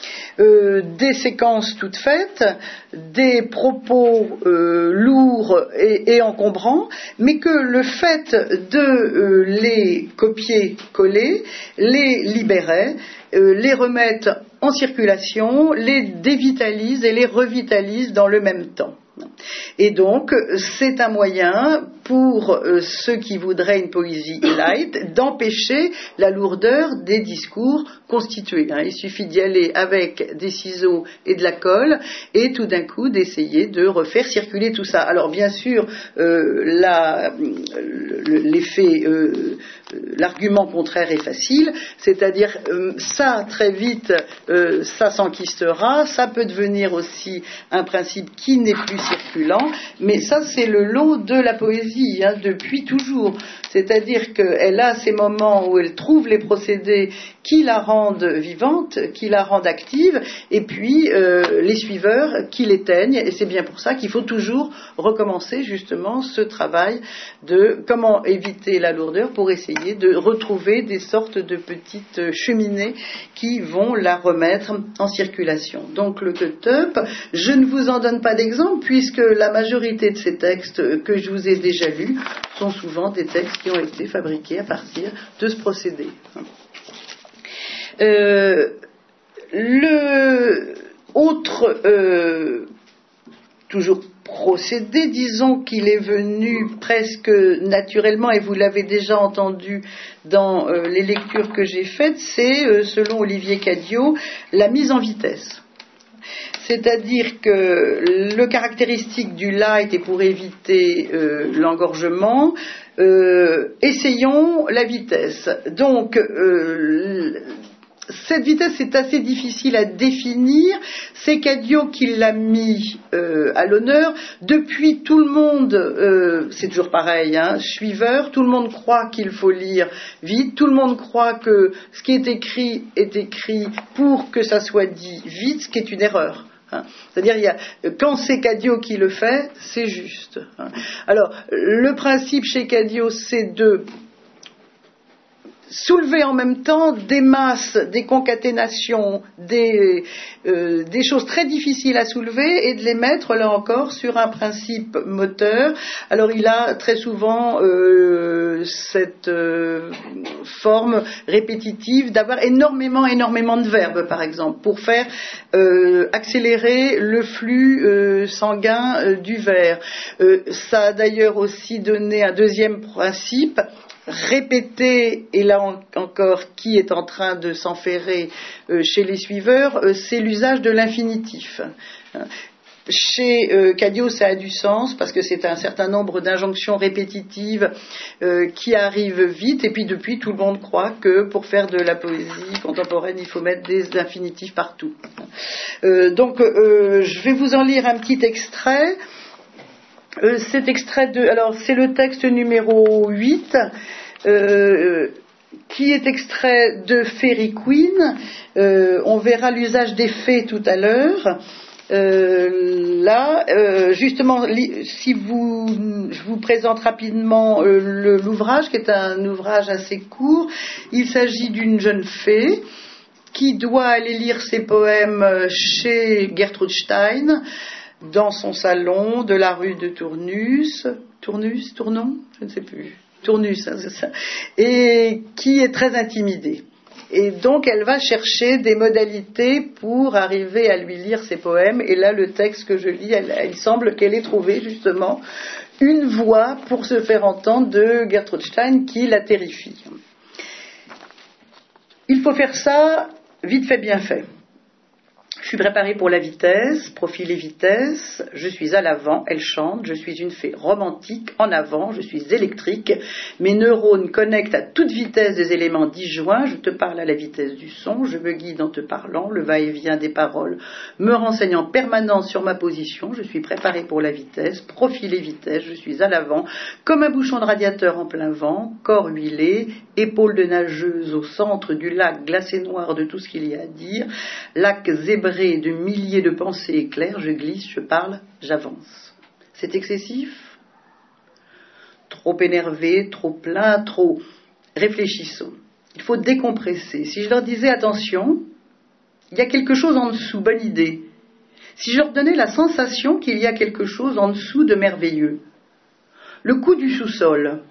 Euh, des séquences toutes faites, des propos euh, lourds et, et encombrants, mais que le fait de euh, les copier-coller les libérait, euh, les remettre en circulation, les dévitalise et les revitalise dans le même temps. Et donc, c'est un moyen pour euh, ceux qui voudraient une poésie light d'empêcher la lourdeur des discours constitués. Hein. Il suffit d'y aller avec des ciseaux et de la colle et tout d'un coup d'essayer de refaire circuler tout ça. Alors bien sûr, euh, la, l'effet, euh, l'argument contraire est facile, c'est-à-dire euh, ça très vite, euh, ça s'enquistera, ça peut devenir aussi un principe qui n'est plus circulant, mais ça c'est le lot de la poésie, hein, depuis toujours. C'est-à-dire qu'elle a ces moments où elle trouve les procédés qui la rendent vivante, qui la rendent active, et puis euh, les suiveurs qui l'éteignent, et c'est bien pour ça qu'il faut toujours recommencer justement ce travail de comment éviter la lourdeur pour essayer de retrouver des sortes de petites cheminées qui vont la remettre en circulation. Donc le cut-up, je ne vous en donne pas d'exemple puisque la majorité de ces textes que je vous ai déjà lus sont souvent des textes qui ont été fabriqués à partir de ce procédé. Euh, le autre euh, toujours procédé, disons qu'il est venu presque naturellement, et vous l'avez déjà entendu dans euh, les lectures que j'ai faites, c'est, euh, selon Olivier Cadiot, la mise en vitesse. C'est-à-dire que le caractéristique du light est pour éviter euh, l'engorgement, euh, essayons la vitesse. Donc, euh, cette vitesse est assez difficile à définir. C'est Cadio qui l'a mis euh, à l'honneur. Depuis, tout le monde, euh, c'est toujours pareil, hein, suiveur, tout le monde croit qu'il faut lire vite, tout le monde croit que ce qui est écrit est écrit pour que ça soit dit vite, ce qui est une erreur. Hein. C'est-à-dire, il y a, quand c'est Cadio qui le fait, c'est juste. Hein. Alors, le principe chez Cadio, c'est de soulever en même temps des masses, des concaténations, des, euh, des choses très difficiles à soulever et de les mettre, là encore, sur un principe moteur. Alors il a très souvent euh, cette euh, forme répétitive d'avoir énormément, énormément de verbes, par exemple, pour faire euh, accélérer le flux euh, sanguin euh, du vers. Euh, ça a d'ailleurs aussi donné un deuxième principe, répéter, et là en, encore qui est en train de s'enferrer euh, chez les suiveurs, euh, c'est l'usage de l'infinitif. Chez euh, Cadio, ça a du sens parce que c'est un certain nombre d'injonctions répétitives euh, qui arrivent vite, et puis depuis, tout le monde croit que pour faire de la poésie contemporaine, il faut mettre des infinitifs partout. Euh, donc, euh, je vais vous en lire un petit extrait. Euh, cet extrait de, alors c'est le texte numéro huit, euh, qui est extrait de Fairy Queen. Euh, on verra l'usage des fées tout à l'heure. Euh, là, euh, justement, li, si vous, je vous présente rapidement euh, le, l'ouvrage, qui est un ouvrage assez court. Il s'agit d'une jeune fée qui doit aller lire ses poèmes chez Gertrude Stein, dans son salon de la rue de Tournus, Tournus, Tournon, je ne sais plus, Tournus, hein, c'est ça, et qui est très intimidée. Et donc elle va chercher des modalités pour arriver à lui lire ses poèmes, et là le texte que je lis, elle, il semble qu'elle ait trouvé justement une voix pour se faire entendre de Gertrude Stein qui la terrifie. Il faut faire ça vite fait, bien fait. Je suis préparée pour la vitesse, profil et vitesse, je suis à l'avant, elle chante, je suis une fée romantique, en avant, je suis électrique, mes neurones connectent à toute vitesse des éléments disjoints, je te parle à la vitesse du son, je me guide en te parlant, le va-et-vient des paroles me renseigne en permanence sur ma position, je suis préparée pour la vitesse, profil et vitesse, je suis à l'avant, comme un bouchon de radiateur en plein vent, corps huilé, épaules de nageuse au centre du lac glacé noir de tout ce qu'il y a à dire, lac zébré de milliers de pensées éclairs, je glisse, je parle, j'avance. C'est excessif? Trop énervé, trop plein, trop... Réfléchissons. Il faut décompresser. Si je leur disais, attention, il y a quelque chose en dessous, bonne idée. Si je leur donnais la sensation qu'il y a quelque chose en dessous de merveilleux. Le coup du sous-sol.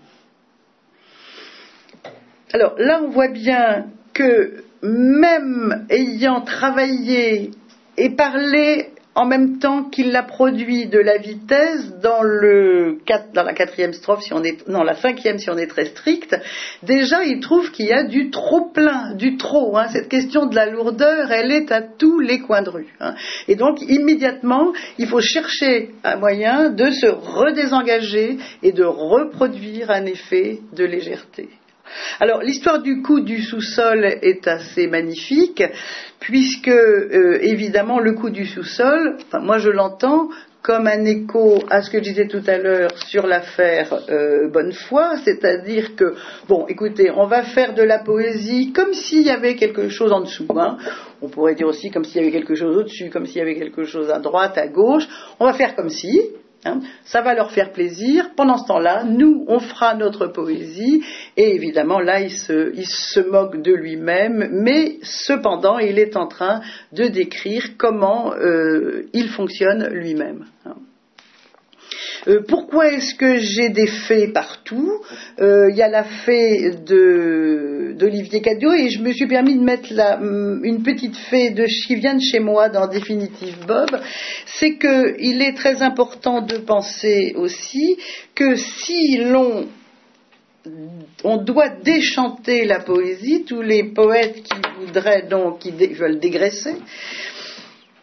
Alors là, on voit bien que même ayant travaillé et parlé en même temps qu'il l'a produit de la vitesse dans le dans la quatrième strophe, si on est non la cinquième si on est très strict, déjà il trouve qu'il y a du trop plein, du trop. Hein. Cette question de la lourdeur, elle est à tous les coins de rue. Hein. Et donc immédiatement, il faut chercher un moyen de se redésengager et de reproduire un effet de légèreté. Alors l'histoire du coup du sous-sol est assez magnifique puisque euh, évidemment le coup du sous-sol, enfin, moi je l'entends comme un écho à ce que je disais tout à l'heure sur l'affaire euh, Bonnefoy, c'est-à-dire que, bon, écoutez, on va faire de la poésie comme s'il y avait quelque chose en dessous. Hein. On pourrait dire aussi comme s'il y avait quelque chose au-dessus, comme s'il y avait quelque chose à droite, à gauche. On va faire comme si... Hein, ça va leur faire plaisir. Pendant ce temps-là, nous, on fera notre poésie. Et évidemment, là, il se, il se moque de lui-même. Mais cependant, il est en train de décrire comment euh, il fonctionne lui-même. Hein. Euh, pourquoi est-ce que j'ai des fées partout? Il euh, y a la fée de, d'Olivier Cadio et je me suis permis de mettre la, une petite fée de, qui vient de chez moi dans Définitive Bob. C'est qu'il est très important de penser aussi que si l'on on doit déchanter la poésie, tous les poètes qui voudraient donc, qui dé, veulent dégraisser,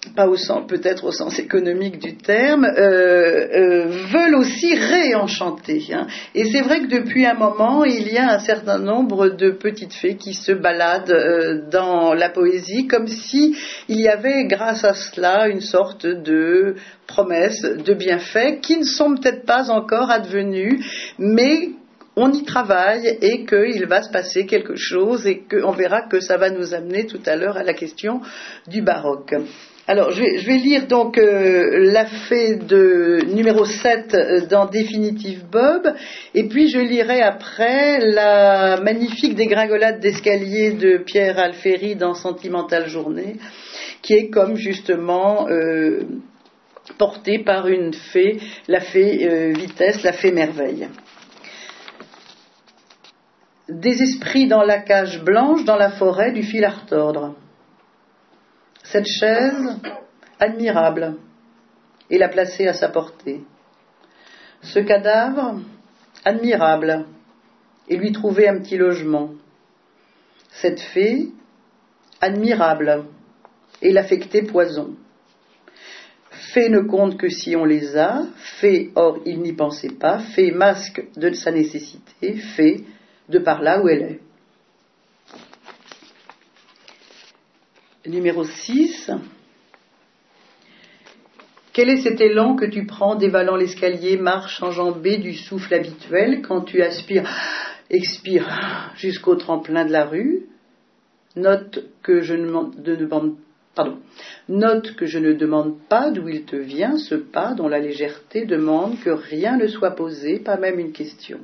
pas au sens, peut-être au sens économique du terme, euh, euh, veulent aussi réenchanter. Hein. Et c'est vrai que depuis un moment, il y a un certain nombre de petites fées qui se baladent euh, dans la poésie, comme si il y avait, grâce à cela, une sorte de promesse, de bienfaits, qui ne sont peut-être pas encore advenus, mais on y travaille et qu'il va se passer quelque chose et qu'on verra que ça va nous amener tout à l'heure à la question du baroque. Alors, je vais, je vais lire donc euh, la fée de numéro sept euh, dans Définitive Bob, et puis je lirai après la magnifique dégringolade d'escalier de Pierre Alféry dans Sentimentale Journée, qui est comme justement euh, portée par une fée, la fée euh, Vitesse, la fée Merveille. Des esprits dans la cage blanche, dans la forêt du fil à retordre. Cette chaise, admirable, et la placer à sa portée. Ce cadavre, admirable, et lui trouver un petit logement. Cette fée, admirable, et l'affecter poison. Fée ne compte que si on les a, fée, or il n'y pensait pas, fée masque de sa nécessité, fée de par là où elle est. Numéro six. Quel est cet élan que tu prends dévalant l'escalier, marche enjambée du souffle habituel quand tu aspires, expires jusqu'au tremplin de la rue? Note que je ne demande, pardon, note que je ne demande pas d'où il te vient, ce pas dont la légèreté demande que rien ne soit posé, pas même une question.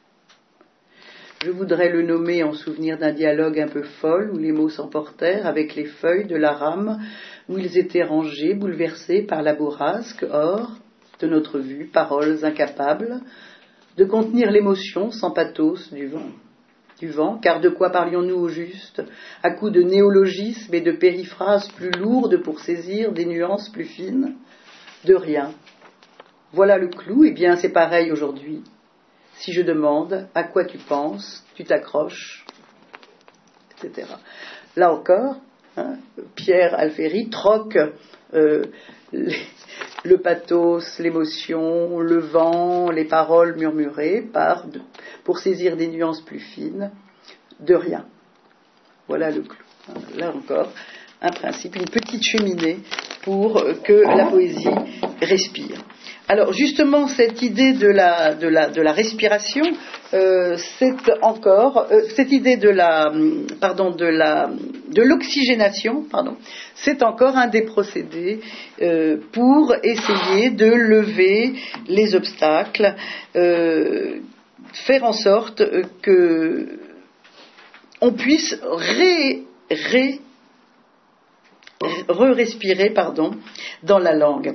Je voudrais le nommer en souvenir d'un dialogue un peu folle où les mots s'emportèrent avec les feuilles de la rame où ils étaient rangés, bouleversés par la bourrasque. Or, de notre vue, paroles incapables de contenir l'émotion sans pathos du vent. Du vent, car de quoi parlions-nous au juste, à coups de néologismes et de périphrases plus lourdes pour saisir des nuances plus fines? De rien. Voilà le clou, et bien c'est pareil aujourd'hui. Si je demande à quoi tu penses, tu t'accroches, et cetera. Là encore, hein, Pierre Alféry troque euh, les, le pathos, l'émotion, le vent, les paroles murmurées par, de, pour saisir des nuances plus fines, de rien. Voilà le clou. Là encore, un principe, une petite cheminée pour que la poésie respire. Alors justement, cette idée de la, de la, de la respiration, euh, c'est encore, euh, cette idée de la, pardon, de la, de l'oxygénation, pardon, c'est encore un des procédés euh, pour essayer de lever les obstacles, euh, faire en sorte que on puisse ré, ré, re-respirer, pardon, dans la langue.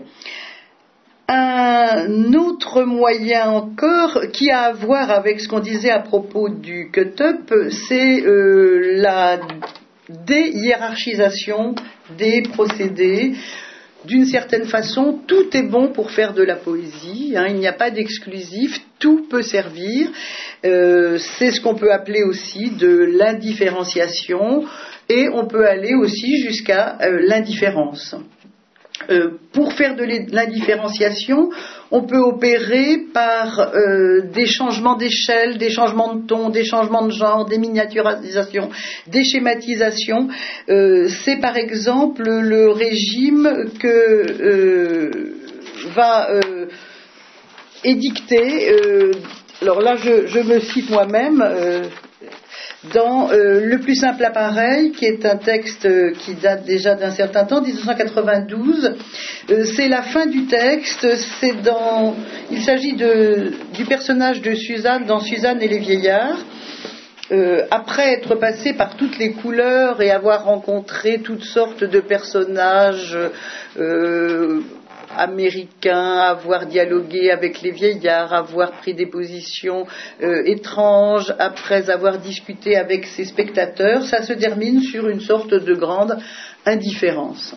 Un autre moyen encore qui a à voir avec ce qu'on disait à propos du cut-up, c'est euh, la déhiérarchisation des procédés. D'une certaine façon, tout est bon pour faire de la poésie, hein, il n'y a pas d'exclusif, tout peut servir. Euh, c'est ce qu'on peut appeler aussi de l'indifférenciation, et on peut aller aussi jusqu'à euh, l'indifférence. Euh, pour faire de l'indifférenciation, on peut opérer par euh, des changements d'échelle, des changements de ton, des changements de genre, des miniaturisations, des schématisations. Euh, c'est par exemple le régime que euh, va euh, édicter, euh, alors là je, je me cite moi-même, euh, dans euh, Le plus simple appareil, qui est un texte euh, qui date déjà d'un certain temps, dix-neuf cent quatre-vingt-douze. Euh, c'est la fin du texte, c'est dans, il s'agit de, du personnage de Suzanne dans Suzanne et les vieillards. Euh, après être passé par toutes les couleurs et avoir rencontré toutes sortes de personnages euh, américains, avoir dialogué avec les vieillards, avoir pris des positions euh, étranges, après avoir discuté avec ses spectateurs, ça se termine sur une sorte de grande indifférence.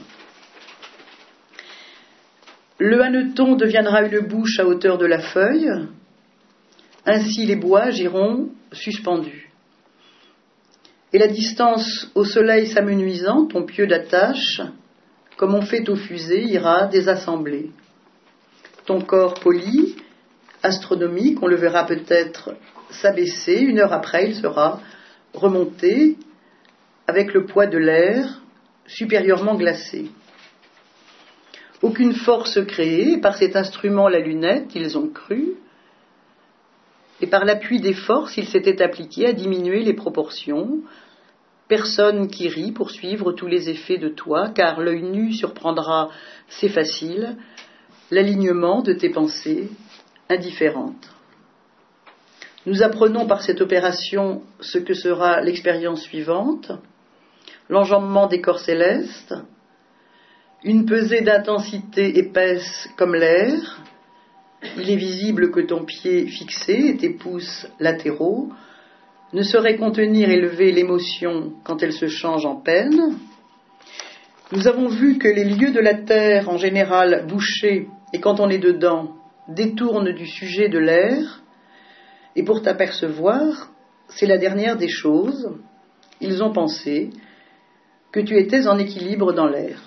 Le hanneton deviendra une bouche à hauteur de la feuille, ainsi les bois giront suspendus. Et la distance au soleil s'amenuisant, ton pieu d'attache, comme on fait aux fusées, ira désassembler. Ton corps poli, astronomique, on le verra peut-être s'abaisser, une heure après il sera remonté avec le poids de l'air supérieurement glacé. Aucune force créée, par cet instrument la lunette, ils ont cru, et par l'appui des forces, il s'était appliqué à diminuer les proportions. Personne qui rit pour suivre tous les effets de toi, car l'œil nu surprendra, c'est facile, l'alignement de tes pensées indifférentes. Nous apprenons par cette opération ce que sera l'expérience suivante, l'enjambement des corps célestes, une pesée d'intensité épaisse comme l'air. Il est visible que ton pied fixé et tes pouces latéraux ne sauraient contenir et lever l'émotion quand elle se change en peine. Nous avons vu que les lieux de la terre, en général bouchés, et quand on est dedans, détournent du sujet de l'air, et pour t'apercevoir, c'est la dernière des choses, ils ont pensé que tu étais en équilibre dans l'air.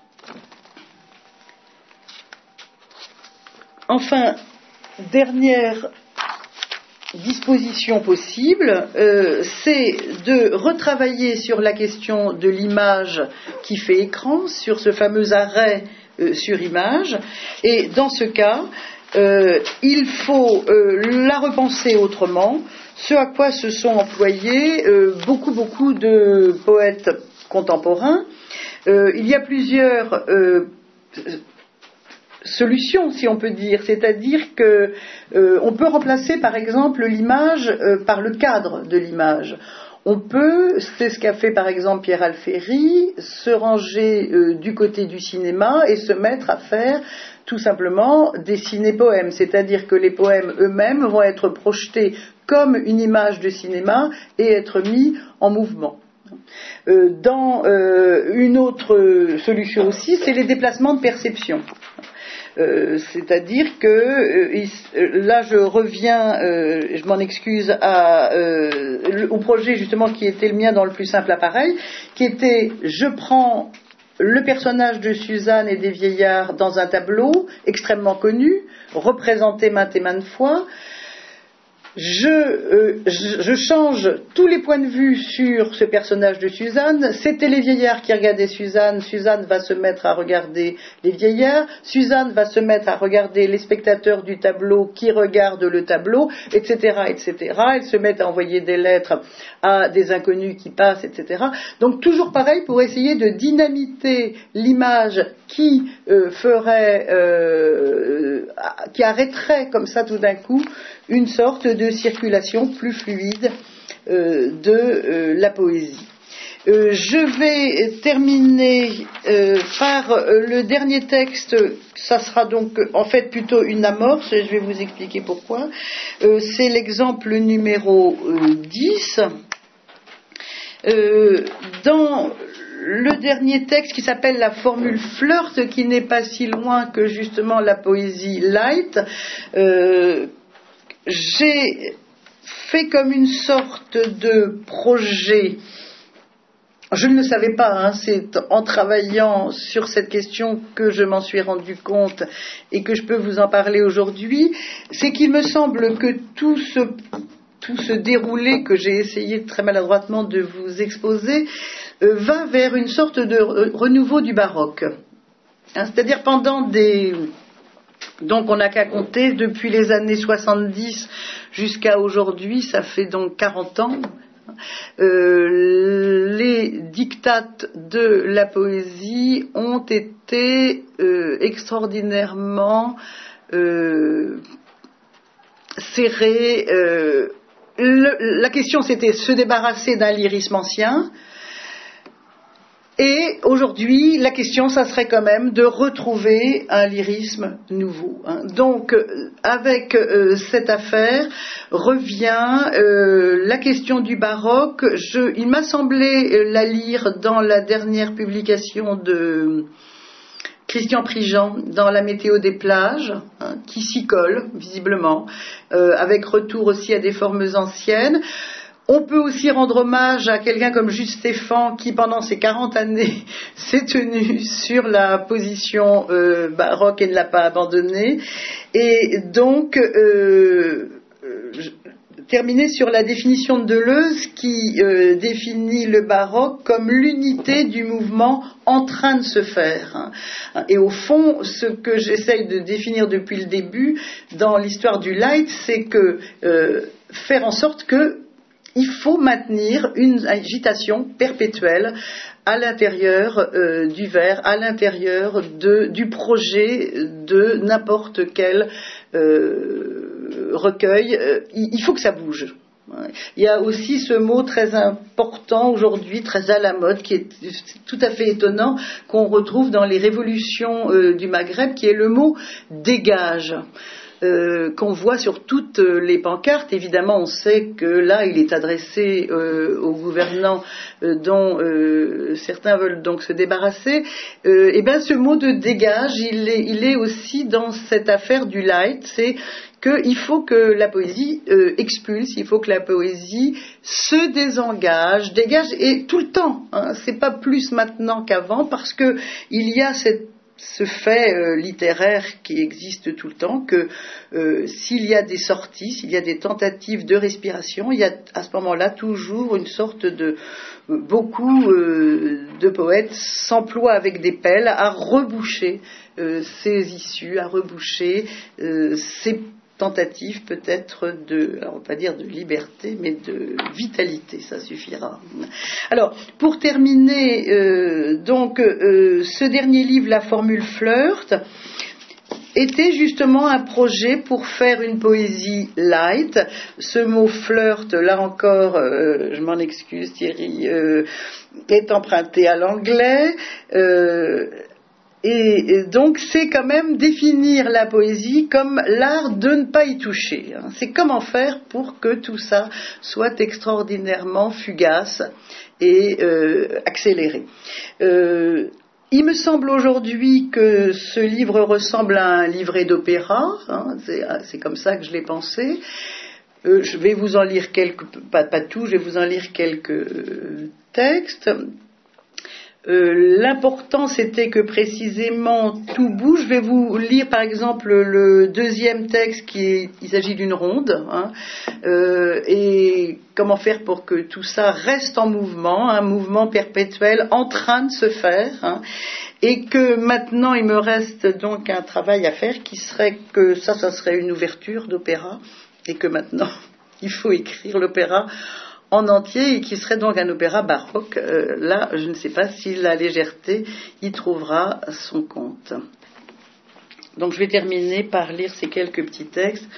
Enfin, dernière disposition possible, euh, c'est de retravailler sur la question de l'image qui fait écran, sur ce fameux arrêt euh, sur image, et dans ce cas, euh, il faut euh, la repenser autrement, ce à quoi se sont employés euh, beaucoup beaucoup de poètes contemporains. Euh, il y a plusieurs euh, solution, si on peut dire, c'est-à-dire que euh, on peut remplacer par exemple l'image euh, par le cadre de l'image. On peut, c'est ce qu'a fait par exemple Pierre Alféry, se ranger euh, du côté du cinéma et se mettre à faire tout simplement des ciné-poèmes, c'est-à-dire que les poèmes eux-mêmes vont être projetés comme une image de cinéma et être mis en mouvement. Euh, dans euh, une autre solution aussi, c'est les déplacements de perception. Euh, c'est-à-dire que euh, là je reviens, euh, je m'en excuse, à, euh, au projet justement qui était le mien dans le plus simple appareil, qui était je prends le personnage de Suzanne et des vieillards dans un tableau extrêmement connu, représenté maintes et maintes fois. Je, euh, je, je change tous les points de vue sur ce personnage de Suzanne. C'était les vieillards qui regardaient Suzanne. Suzanne va se mettre à regarder les vieillards. Suzanne va se mettre à regarder les spectateurs du tableau qui regardent le tableau, et cetera, et cetera. Elles se mettent à envoyer des lettres à des inconnus qui passent, et cetera. Donc toujours pareil pour essayer de dynamiter l'image qui euh, ferait, euh, qui arrêterait comme ça tout d'un coup une sorte de circulation plus fluide euh, de euh, la poésie. Euh, je vais terminer euh, par euh, le dernier texte, ça sera donc en fait plutôt une amorce, et je vais vous expliquer pourquoi. Euh, c'est l'exemple numéro euh, dix. Euh, dans le dernier texte qui s'appelle la formule flirt, qui n'est pas si loin que justement la poésie light, euh, j'ai fait comme une sorte de projet. Je ne le savais pas, hein, c'est en travaillant sur cette question que je m'en suis rendu compte et que je peux vous en parler aujourd'hui. C'est qu'il me semble que tout ce, tout ce déroulé que j'ai essayé très maladroitement de vous exposer euh, va vers une sorte de renouveau du baroque. Hein, c'est-à-dire pendant des... Donc on n'a qu'à compter depuis les années soixante-dix jusqu'à aujourd'hui, ça fait donc quarante ans. Euh, les dictates de la poésie ont été euh, extraordinairement euh, serrés. Euh, le, la question c'était se débarrasser d'un lyrisme ancien. Et aujourd'hui, la question, ça serait quand même de retrouver un lyrisme nouveau. Hein. Donc, avec euh, cette affaire, revient euh, la question du baroque. Je, il m'a semblé la lire dans la dernière publication de Christian Prigent, dans La météo des plages, hein, qui s'y colle, visiblement, euh, avec retour aussi à des formes anciennes. On peut aussi rendre hommage à quelqu'un comme Juste Stéphan qui, pendant ces quarante années, s'est tenu sur la position euh, baroque et ne l'a pas abandonnée. Et donc, euh, euh, terminer sur la définition de Deleuze qui euh, définit le baroque comme l'unité du mouvement en train de se faire. Et au fond, ce que j'essaye de définir depuis le début dans l'histoire du light, c'est que euh, faire en sorte que il faut maintenir une agitation perpétuelle à l'intérieur euh, du verre, à l'intérieur de, du projet de n'importe quel euh, recueil. Euh, il, il faut que ça bouge. Il y a aussi ce mot très important aujourd'hui, très à la mode, qui est tout à fait étonnant, qu'on retrouve dans les révolutions euh, du Maghreb, qui est le mot dégage. Euh, qu'on voit sur toutes les pancartes. Évidemment, on sait que là, il est adressé euh, aux gouvernants euh, dont euh, certains veulent donc se débarrasser. Euh, et bien, ce mot de dégage, il est, il est aussi dans cette affaire du light. C'est qu'il faut que la poésie euh, expulse, il faut que la poésie se désengage, dégage, et tout le temps. Hein, c'est pas plus maintenant qu'avant, parce que il y a cette ce fait euh, littéraire qui existe tout le temps, que euh, s'il y a des sorties, s'il y a des tentatives de respiration, il y a à ce moment-là toujours une sorte de... Euh, beaucoup euh, de poètes s'emploient avec des pelles à reboucher euh, ces issues, à reboucher euh, ces tentative peut-être de, alors on va pas dire de liberté, mais de vitalité, ça suffira. Alors, pour terminer, euh, donc, euh, ce dernier livre, La Formule Flirt, était justement un projet pour faire une poésie light. Ce mot flirt, là encore, euh, je m'en excuse Thierry, euh, est emprunté à l'anglais. Euh, Et donc, c'est quand même définir la poésie comme l'art de ne pas y toucher. C'est comment faire pour que tout ça soit extraordinairement fugace et euh, accéléré. Euh, il me semble aujourd'hui que ce livre ressemble à un livret d'opéra. Hein, c'est, c'est comme ça que je l'ai pensé. Euh, je vais vous en lire quelques, pas, pas tout, je vais vous en lire quelques textes. Euh, l'important c'était que précisément tout bouge. Je vais vous lire par exemple le deuxième texte qui est, il s'agit d'une ronde, hein, euh, et comment faire pour que tout ça reste en mouvement, un mouvement perpétuel en train de se faire, hein, et que maintenant il me reste donc un travail à faire qui serait que ça, ça serait une ouverture d'opéra, et que maintenant il faut écrire l'opéra en entier et qui serait donc un opéra baroque. Euh, là, je ne sais pas si la légèreté y trouvera son compte. Donc je vais terminer par lire ces quelques petits textes.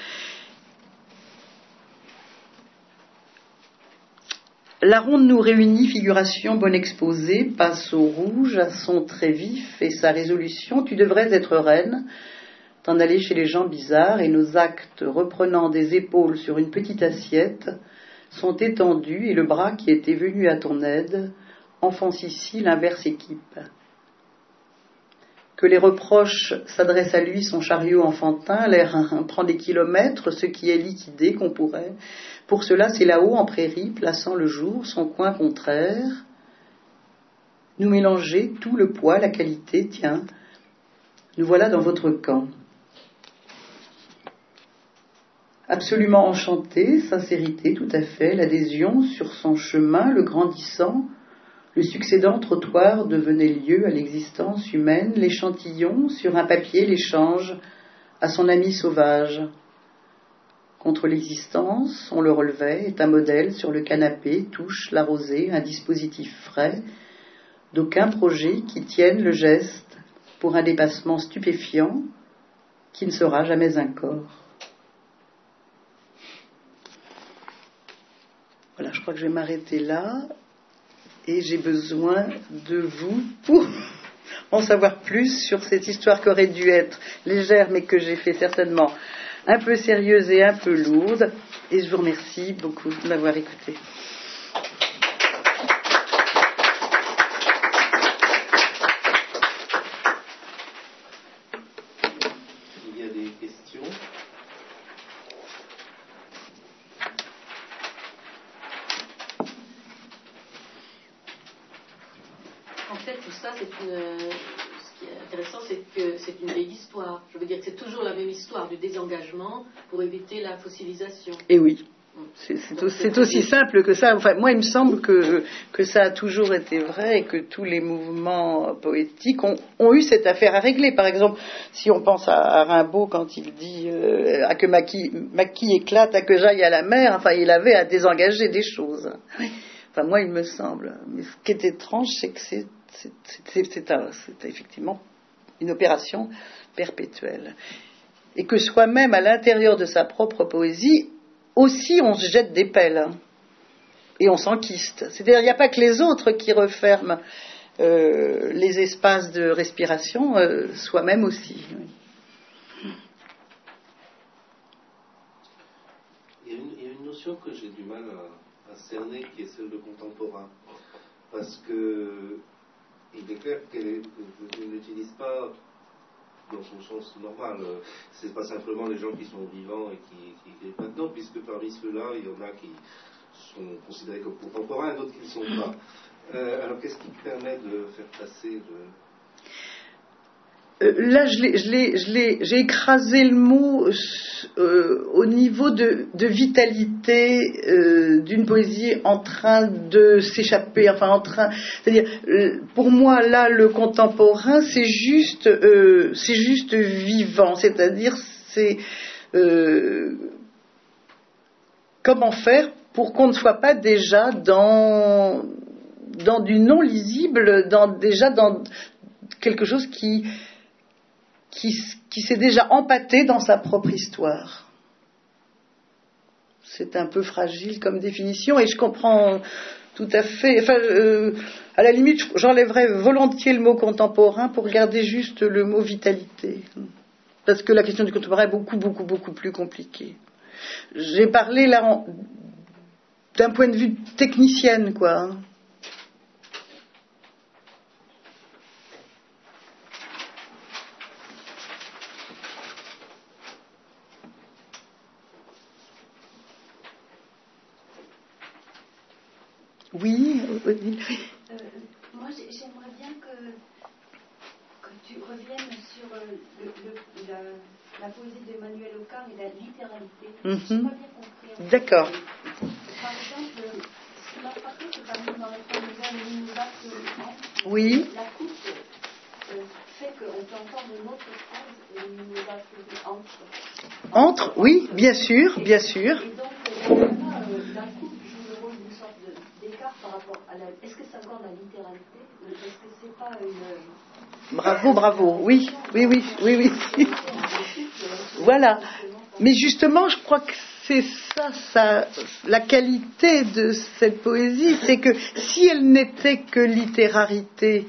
La ronde nous réunit, figuration bonne exposée, passe au rouge, à son trait vif et sa résolution. Tu devrais être reine, t'en aller chez les gens bizarres, et nos actes reprenant des épaules sur une petite assiette sont étendus, et le bras qui était venu à ton aide enfonce ici l'inverse équipe. Que les reproches s'adressent à lui, son chariot enfantin, l'air prend des kilomètres, ce qui est liquidé qu'on pourrait. Pour cela, c'est là-haut, en prairie, plaçant le jour, son coin contraire. Nous mélanger tout le poids, la qualité, tiens, nous voilà dans votre camp. Absolument enchanté, sincérité tout à fait, l'adhésion sur son chemin, le grandissant, le succédant trottoir devenait lieu à l'existence humaine, l'échantillon sur un papier l'échange à son ami sauvage. Contre l'existence, on le relevait, est un modèle sur le canapé, touche la rosée, un dispositif frais, d'aucun projet qui tienne le geste pour un dépassement stupéfiant qui ne sera jamais un corps. Voilà, je crois que je vais m'arrêter là et j'ai besoin de vous pour en savoir plus sur cette histoire qui aurait dû être légère mais que j'ai fait certainement un peu sérieuse et un peu lourde. Et je vous remercie beaucoup de m'avoir écouté. Il y a des questions ? En fait, tout ça, c'est une... ce qui est intéressant, c'est que c'est une vieille histoire. Je veux dire que c'est toujours la même histoire du désengagement pour éviter la fossilisation. Et oui. C'est, c'est, aussi, c'est aussi simple que ça. Enfin, moi, il me semble que, que ça a toujours été vrai et que tous les mouvements poétiques ont, ont eu cette affaire à régler. Par exemple, si on pense à, à Rimbaud quand il dit euh, à que ma quille, ma quille éclate, à que j'aille à la mer, enfin, il avait à désengager des choses. Enfin, moi, il me semble. Mais ce qui est étrange, c'est que c'est, c'est, c'est, c'est, un, c'est effectivement une opération perpétuelle. Et que soi-même, à l'intérieur de sa propre poésie, aussi on se jette des pelles et on s'enquiste. C'est-à-dire il n'y a pas que les autres qui referment euh, les espaces de respiration, euh, soi-même aussi. Oui. Il y a une, il y a une notion que j'ai du mal à, à cerner qui est celle de contemporain. Parce que il est clair qu'elle n'utilise pas dans son sens normal. C'est pas simplement les gens qui sont vivants et qui, qui écrivent maintenant, puisque parmi ceux-là, il y en a qui sont considérés comme contemporains, d'autres qui ne le sont pas. Euh, alors qu'est-ce qui permet de faire passer de... Euh, là, je l'ai, je l'ai, je l'ai, j'ai écrasé le mot euh, au niveau de, de vitalité euh, d'une poésie en train de s'échapper, enfin en train, c'est-à-dire, euh, pour moi là, le contemporain, c'est juste, euh, c'est juste vivant, c'est-à-dire, c'est euh, comment faire pour qu'on ne soit pas déjà dans dans du non lisible, dans déjà dans quelque chose qui Qui, qui s'est déjà empâté dans sa propre histoire. C'est un peu fragile comme définition et je comprends tout à fait. Enfin, euh, à la limite, j'enlèverais volontiers le mot contemporain pour garder juste le mot vitalité. Parce que la question du contemporain est beaucoup, beaucoup, beaucoup plus compliquée. J'ai parlé là en, d'un point de vue technicienne, quoi. Oui, Odile. Euh, moi, j'aimerais bien que, que tu reviennes sur euh, le, le, la, la poésie d'Emmanuel Ocar et la littéralité. Mm-hmm. Je n'ai pas bien compris. En fait. D'accord. Par exemple, ce qui m'a frappé, c'est par exemple dans le famosa Mimosa Florissant. Oui. La coupe euh, fait qu'on peut entendre une autre phrase, le Mimosa Florissant. Entre. Entre, oui, bien sûr, bien sûr. Et donc, euh, là, euh, la coupe joue le rôle d'une sorte de, d'écart par rapport à la... Est-ce que c'est encore la littéralité? Est-ce que c'est pas une... Bravo, bravo, oui, oui, oui, oui, oui. Voilà. Mais justement, je crois que c'est ça, ça, la qualité de cette poésie, c'est que si elle n'était que littérarité,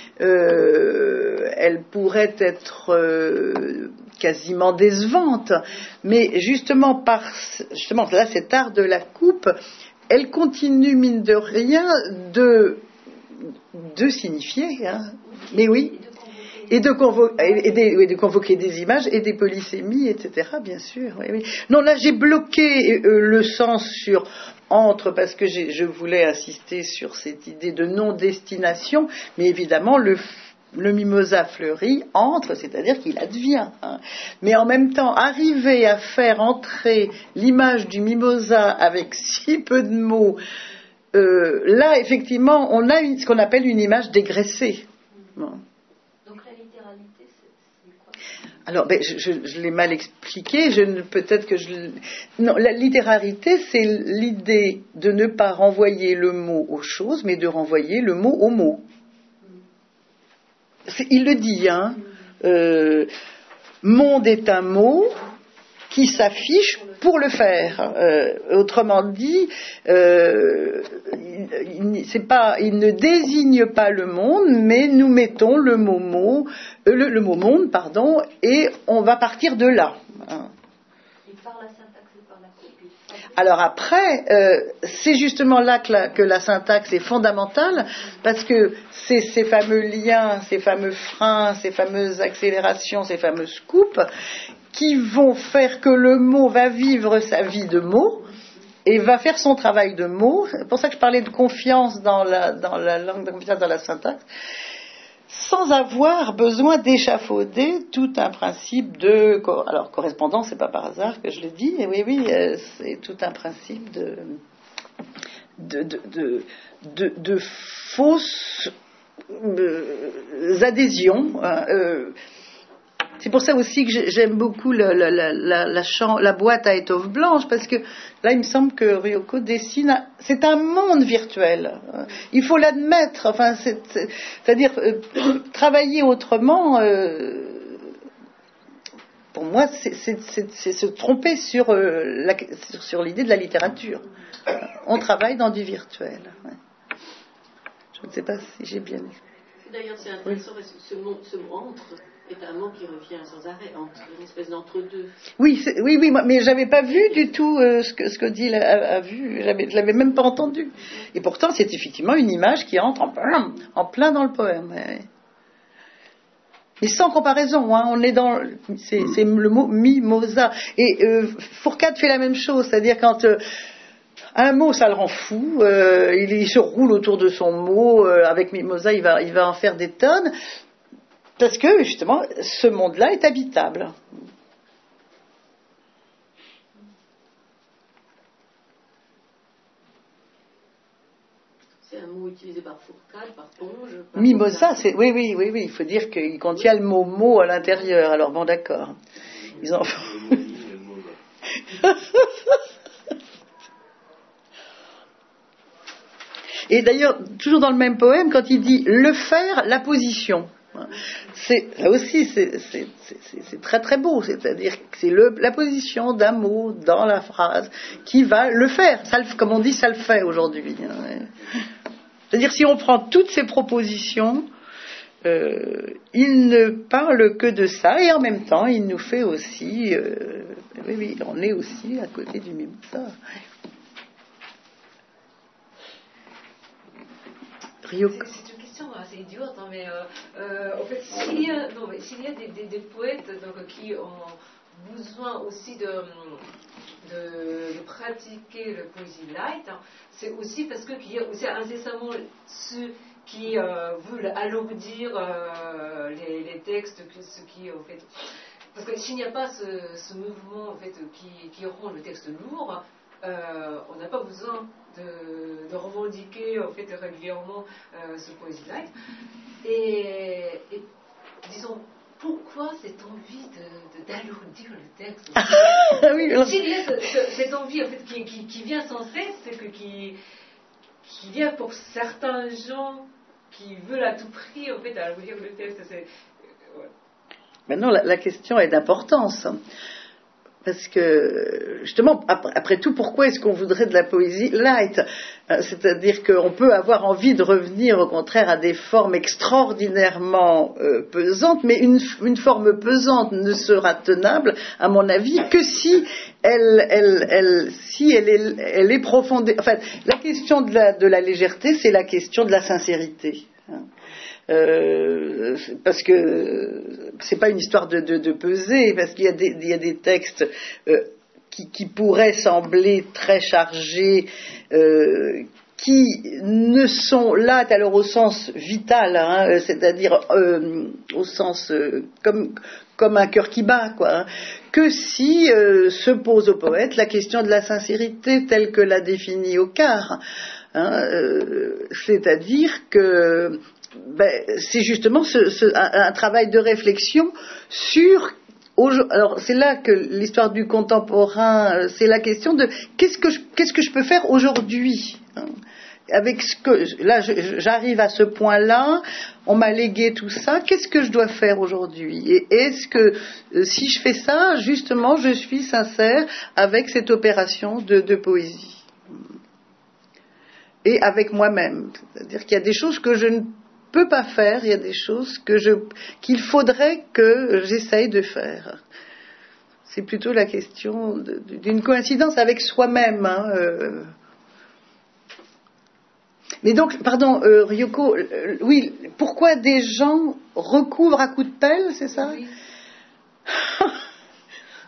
euh, elle pourrait être euh, quasiment décevante. Mais justement, par justement là, cet art de la coupe, elle continue, mine de rien, de, de signifier, hein. Mais oui, et de, convo- et, des, et de convoquer des images et des polysémies, et cetera, bien sûr. Oui, oui. Non, là, j'ai bloqué euh, le sens sur entre, parce que j'ai, je voulais insister sur cette idée de non-destination, mais évidemment, le le mimosa fleuri entre, c'est-à-dire qu'il advient. Hein. Mais en même temps, arriver à faire entrer l'image du mimosa avec si peu de mots, euh, là, effectivement, on a une, ce qu'on appelle une image dégraissée. Bon. Donc la littéralité, c'est, c'est quoi? Alors, ben, je, je, je l'ai mal expliqué. Je ne, peut-être que je. Non, la littérarité, c'est l'idée de ne pas renvoyer le mot aux choses, mais de renvoyer le mot au mot. C'est, il le dit, hein. Euh, monde est un mot qui s'affiche pour le faire. Euh, autrement dit, euh, il, c'est pas, il ne désigne pas le monde, mais nous mettons le mot mot, euh, le, le mot monde, pardon, et on va partir de là. Hein. Alors après, euh, c'est justement là que la, que la syntaxe est fondamentale, parce que c'est ces fameux liens, ces fameux freins, ces fameuses accélérations, ces fameuses coupes, qui vont faire que le mot va vivre sa vie de mot, et va faire son travail de mots. C'est pour ça que je parlais de confiance dans la, dans la langue, de confiance dans la syntaxe, sans avoir besoin d'échafauder tout un principe de... Alors, correspondance, c'est pas par hasard que je le dis, et oui, oui, c'est tout un principe de... de, de, de, de, de fausses euh, adhésions. Euh, c'est pour ça aussi que j'aime beaucoup la, la, la, la, la, champ, la boîte à étoffe blanche, parce que là, il me semble que Ryoko dessine... C'est un monde virtuel. Il faut l'admettre. Enfin, c'est, c'est, c'est-à-dire, euh, travailler autrement... Euh, pour moi, c'est, c'est, c'est, c'est se tromper sur, euh, la, sur, sur l'idée de la littérature. On travaille dans du virtuel. Ouais. Je ne sais pas si j'ai bien expliqué. D'ailleurs, c'est intéressant parce que ce mot, ce mot entre est un mot qui revient sans arrêt, entre, une espèce d'entre-deux. Oui, c'est, oui, oui, mais j'avais pas vu du tout euh, ce que ce qu'Odile a, a vu. J'avais, je l'avais même pas entendu. Et pourtant, c'est effectivement une image qui entre en plein, en plein dans le poème. Ouais. Mais sans comparaison, hein, on est dans, c'est, c'est le mot mimosa. Et euh, Fourcade fait la même chose, c'est-à-dire quand euh, un mot, ça le rend fou, euh, il, il se roule autour de son mot, euh, avec mimosa, il va, il va en faire des tonnes, parce que justement, ce monde-là est habitable. C'est un mot utilisé par Fourcade, par Ponge. Par Mimosa, c'est, oui, oui, oui, oui, il faut dire qu'il contient le mot mot à l'intérieur, alors bon, d'accord. Ils en font. Et d'ailleurs, toujours dans le même poème, quand il dit le faire, la position, c'est, là aussi, c'est, c'est, c'est, c'est très très beau, c'est-à-dire que c'est le, la position d'un mot dans la phrase qui va le faire, ça, comme on dit, ça le fait aujourd'hui. C'est-à-dire, si on prend toutes ces propositions, euh, il ne parle que de ça, et en même temps, il nous fait aussi, euh, oui, oui, on est aussi à côté du même ça. Rio. C'est, c'est une question assez idiote, hein, mais euh, euh, en fait, s'il y a, non, mais s'il y a des, des, des poètes donc, qui ont besoin aussi de, de, de pratiquer le poésie light, hein, c'est aussi parce qu'il y a aussi incessamment ceux qui euh, veulent alourdir euh, les, les textes, ce qui en fait... Parce que s'il n'y a pas ce, ce mouvement en fait, qui, qui rend le texte lourd, euh, on n'a pas besoin de, de revendiquer en fait, régulièrement euh, ce poésie light. Et, et disons, pourquoi cette envie de, de, d'alourdir le texte oui, alors... S'il y a ce, ce, cette envie en fait, qui, qui, qui vient sans cesse, c'est que qui, qui vient pour certains gens qui veulent à tout prix en fait, alourdir le texte. C'est, euh, ouais. Maintenant, la, la question est d'importance. Parce que, justement, après, après tout, pourquoi est-ce qu'on voudrait de la poésie light ? C'est-à-dire qu'on peut avoir envie de revenir, au contraire, à des formes extraordinairement euh, pesantes, mais une, une forme pesante ne sera tenable, à mon avis, que si elle, elle, elle, si elle est, elle est profonde. Enfin, la question de la, de la légèreté, c'est la question de la sincérité. Hein. Euh, parce que c'est pas une histoire de, de, de peser, parce qu'il y a des, il y a des textes euh, qui, qui pourraient sembler très chargés, euh, qui ne sont là alors au sens vital, hein, c'est-à-dire euh, au sens euh, comme, comme un cœur qui bat, quoi, hein, que si euh, se pose au poète la question de la sincérité telle que l'a définie Ocar, hein, euh, c'est-à-dire que ben, c'est justement ce, ce, un, un travail de réflexion sur... Alors c'est là que l'histoire du contemporain, c'est la question de qu'est-ce que je, qu'est-ce que je peux faire aujourd'hui, hein, avec ce que là je, j'arrive à ce point-là, on m'a légué tout ça, qu'est-ce que je dois faire aujourd'hui, et est-ce que euh, si je fais ça, justement, je suis sincère avec cette opération de, de poésie et avec moi-même, c'est-à-dire qu'il y a des choses que je ne peux pas faire, il y a des choses que je, qu'il faudrait que j'essaye de faire. C'est plutôt la question de, d'une coïncidence avec soi-même. Hein, euh. Mais donc, pardon, euh, Ryoko, euh, oui, pourquoi des gens recouvrent à coups de pelle, c'est ça ?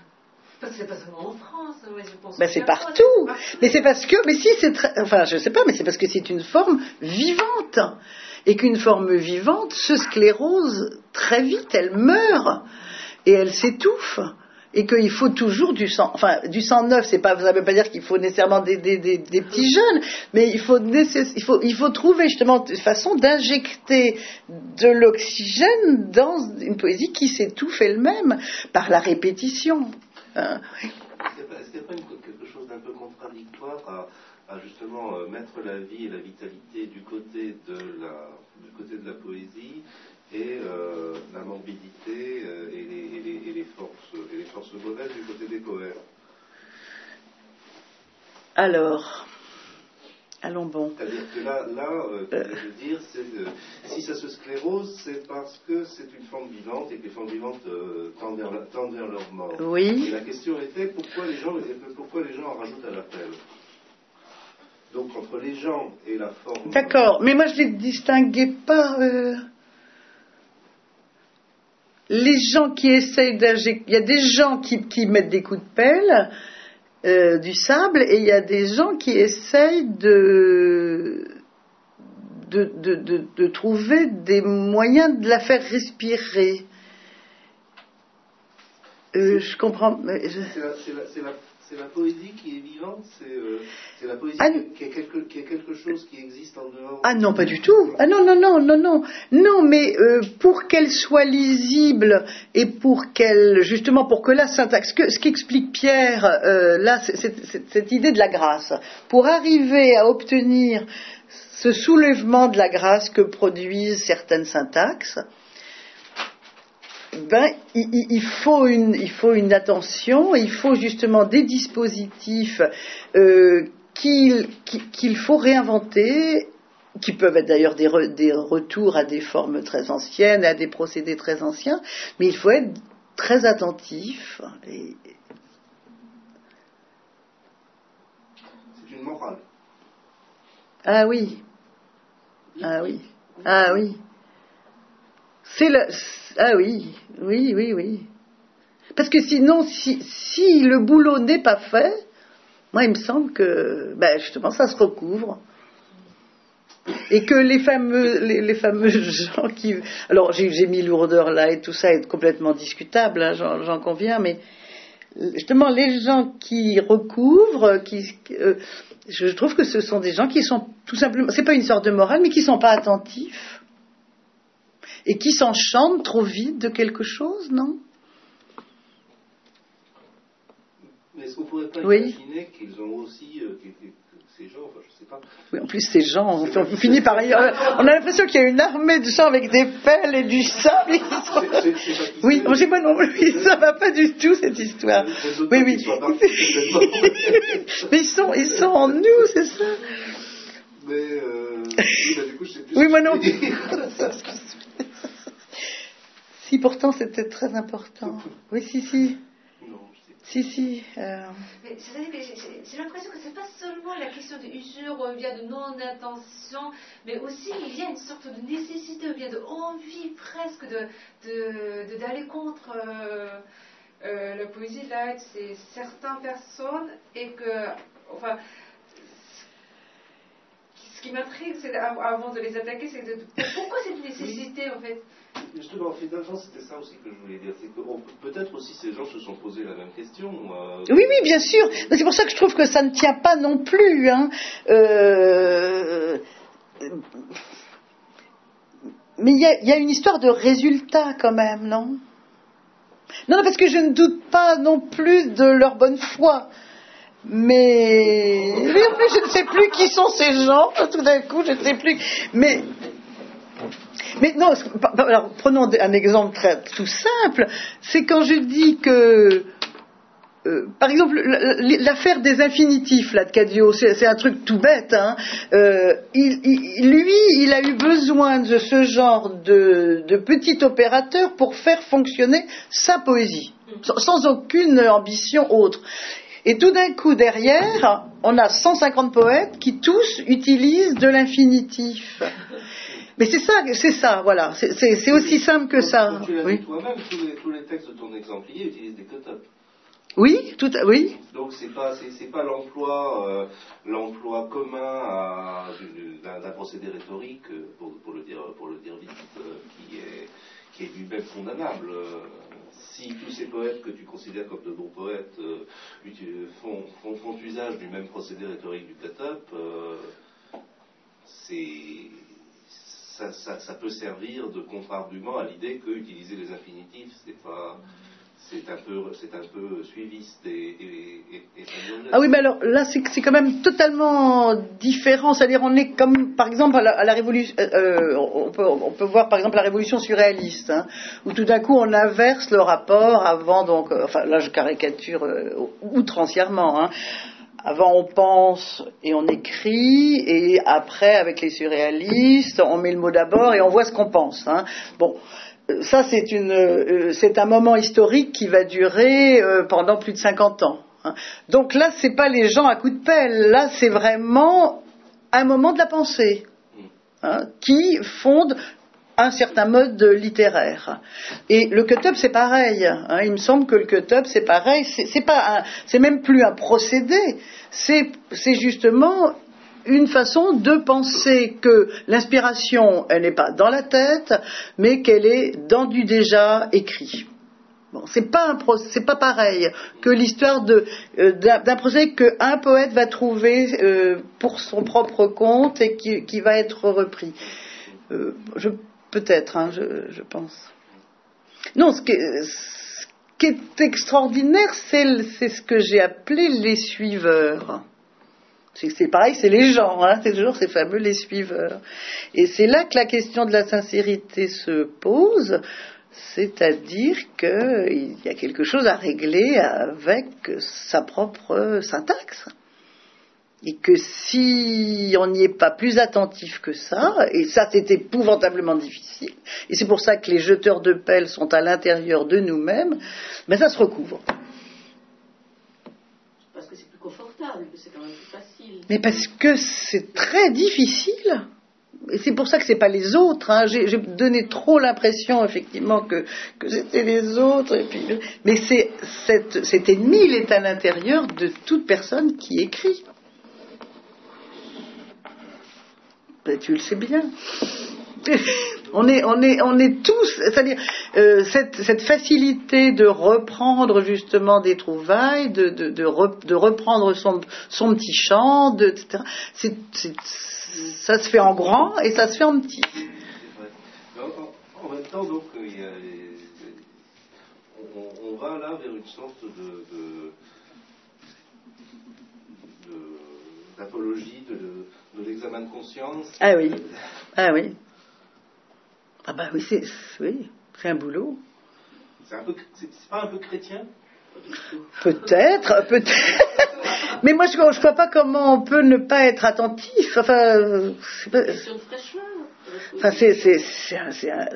Oui. Parce que c'est pas seulement en France, moi je pense. Ben c'est partout. c'est partout. Mais c'est parce que, mais si c'est très, enfin je sais pas, mais c'est parce que c'est une forme vivante. Et qu'une forme vivante se sclérose très vite, elle meurt. Et elle s'étouffe. Et qu'il faut toujours du sang, enfin du sang neuf, c'est pas, ça ne veut pas dire qu'il faut nécessairement des, des, des, des petits jeunes, mais il faut, nécess... il, faut, il faut trouver justement une façon d'injecter de l'oxygène dans une poésie qui s'étouffe elle-même par la répétition. Hein. Est-ce qu'il n'y a pas une, quelque chose d'un peu contradictoire à, à justement euh, mettre la vie et la vitalité du côté de la, du côté de la poésie et euh, la morbidité euh, et, les, et, les, et, les forces, et les forces mauvaises du côté des poètes? Alors, allons bon. C'est-à-dire que là, là euh, euh. je veux dire, c'est, euh, si ça se sclérose, c'est parce que c'est une forme vivante et que les formes vivantes euh, tendent, vers la, tendent vers leur mort. Oui. Et la question était pourquoi les gens, pourquoi les gens en rajoutent à l'appel? Donc entre les gens et la forme. D'accord, mais moi je les distinguais pas. Euh... Les gens qui essayent d'injecter, il y a des gens qui, qui mettent des coups de pelle, euh, du sable, et il y a des gens qui essayent de, de, de, de, de trouver des moyens de la faire respirer. Euh, je comprends. Mais je... C'est, la, c'est, la, c'est, la, c'est la poésie qui est vivante, c'est, euh, c'est la poésie ah, qui, est quelque, qui est quelque chose qui existe en dehors. Ah non, pas du tout. Ah non, non, non, non, non. Non, mais euh, pour qu'elle soit lisible et pour qu'elle, justement, pour que la syntaxe, que, ce qu'explique Pierre, euh, là, c'est, c'est, c'est, cette idée de la grâce, pour arriver à obtenir ce soulèvement de la grâce que produisent certaines syntaxes, ben, il, il, faut une, il faut une attention, il faut justement des dispositifs euh, qu'il, qu'il faut réinventer, qui peuvent être d'ailleurs des, re, des retours à des formes très anciennes, à des procédés très anciens, mais il faut être très attentif. Et... C'est une morale. Ah oui. Ah oui. Ah oui. C'est le... Ah oui, oui, oui, oui. Parce que sinon, si, si le boulot n'est pas fait, moi, il me semble que, ben, justement, ça se recouvre. Et que les fameux, les, les fameux gens qui... Alors, j'ai, j'ai mis lourdeur là et tout ça est complètement discutable, hein, j'en, j'en conviens, mais justement, les gens qui recouvrent, qui... Euh, je trouve que ce sont des gens qui sont tout simplement... C'est pas une sorte de morale, mais qui sont pas attentifs. Et qui s'enchantent trop vite de quelque chose, non? Mais est-ce qu'on ne pourrait pas oui. imaginer qu'ils ont aussi, euh, que, que, que ces gens, enfin je ne sais pas... Oui, en plus ces gens, on, on finit par... On a l'impression qu'il y a une armée de gens avec des pelles et du sable. Et sont... c'est, c'est, c'est oui, moi, moi non plus, ça ne va pas du tout cette histoire. Oui, oui. Mais ils sont, ils sont en nous, c'est ça. Mais euh, oui, bah, du coup, je sais plus. Oui, moi non plus. Si, pourtant, c'était très important. Oui, si, si. Non, je sais pas. Si, si. Euh... Mais c'est-à-dire que j'ai, j'ai l'impression que ce n'est pas seulement la question de usure ou bien de non-attention, mais aussi il y a une sorte de nécessité ou bien de envie presque de, de, de, d'aller contre euh, euh, la poésie là, c'est certaines personnes, et que, enfin, ce qui m'intrigue, c'est avant de les attaquer, c'est de, pourquoi cette nécessité oui. en fait? Justement, finalement, c'était ça aussi que je voulais dire. C'est que bon, peut-être aussi ces gens se sont posé la même question. Euh... Oui, oui, bien sûr. Mais c'est pour ça que je trouve que ça ne tient pas non plus. Hein. Euh... Mais il y, y a une histoire de résultat quand même, non? Non, non, parce que je ne doute pas non plus de leur bonne foi. Mais... mais en plus, je ne sais plus qui sont ces gens. Tout d'un coup, je ne sais plus. Mais... Mais non, alors prenons un exemple très tout simple, c'est quand je dis que, euh, par exemple, l'affaire des infinitifs là de Cadio, c'est, c'est un truc tout bête. Hein, euh, il, il, lui, il a eu besoin de ce genre de, de petit opérateur pour faire fonctionner sa poésie, sans, sans aucune ambition autre. Et tout d'un coup, derrière, on a cent cinquante poètes qui tous utilisent de l'infinitif. Mais c'est ça, c'est ça, voilà. C'est, c'est, c'est aussi simple que ça. Comme tu l'as oui. dit toi-même, tous les, tous les textes de ton exemplier utilisent des cut-ups. Oui, tout à, oui. Donc c'est pas c'est, c'est pas l'emploi euh, l'emploi commun à, d'un, d'un procédé rhétorique pour, pour le dire pour le dire vite euh, qui est qui est lui-même condamnable. Euh, si tous ces poètes que tu considères comme de bons poètes euh, font, font, font usage du même procédé rhétorique du cut-up, euh, c'est ça, ça, ça peut servir de contre-argument à l'idée que utiliser les infinitifs c'est pas c'est un peu, c'est un peu suiviste et, et, et, et ah oui, mais alors là, c'est, c'est quand même totalement différent. C'est-à-dire, on est comme, par exemple, à la, à la révolution. Euh, on, peut, on peut voir, par exemple, la révolution surréaliste, hein, où tout d'un coup, on inverse le rapport avant, donc, euh, enfin, là, je caricature euh, outrancièrement. Hein. Avant, on pense et on écrit, et après, avec les surréalistes, on met le mot d'abord et on voit ce qu'on pense. Hein. Bon. Ça, c'est, une, euh, c'est un moment historique qui va durer euh, pendant plus de cinquante ans. Hein. Donc là, c'est pas les gens à coups de pelle. Là, c'est vraiment un moment de la pensée hein, qui fonde un certain mode littéraire. Et le cut-up, c'est pareil. Hein. Il me semble que le cut-up, c'est pareil. C'est, c'est, pas un, c'est même plus un procédé. C'est, c'est justement une façon de penser que l'inspiration, elle n'est pas dans la tête, mais qu'elle est dans du déjà écrit. Bon, c'est pas un pro, c'est pas pareil que l'histoire de, euh, d'un, d'un procédé qu'un poète va trouver euh, pour son propre compte et qui, qui va être repris. Euh, je, peut-être, hein, je, je pense. Non, ce qui est, ce qui est extraordinaire, c'est, c'est ce que j'ai appelé les suiveurs. C'est, c'est pareil, c'est les gens, hein, c'est toujours ces fameux les suiveurs. Et c'est là que la question de la sincérité se pose, c'est-à-dire qu'il y a quelque chose à régler avec sa propre syntaxe. Et que si on n'y est pas plus attentif que ça, et ça c'est épouvantablement difficile, et c'est pour ça que les jeteurs de pelle sont à l'intérieur de nous-mêmes, ben ça se recouvre. Parce que c'est plus confortable, c'est quand même plus facile. Mais parce que c'est très difficile. Et c'est pour ça que c'est pas les autres. Hein. J'ai, j'ai donné trop l'impression, effectivement, que, que c'était les autres. Et puis, mais c'est, cette, cet ennemi, il est à l'intérieur de toute personne qui écrit. Ben, tu le sais bien. On est, on est, on est tous, c'est-à-dire euh, cette, cette facilité de reprendre justement des trouvailles, de, de, de, re, de reprendre son, son petit chant, de, et cetera. C'est, c'est, ça se fait en grand et ça se fait en petit. En, en même temps, donc, il y a les, on, on va là vers une sorte de, de, de d'apologie de, de, de l'examen de conscience. Ah oui, ah oui. Ah bah oui, c'est, oui, c'est un boulot. C'est, un peu, c'est, c'est pas un peu chrétien ? Peut-être, peut-être. Mais moi, je ne vois pas comment on peut ne pas être attentif. Enfin, c'est pas... C'est une fraîcheur. Enfin, c'est, c'est, c'est, un, c'est un...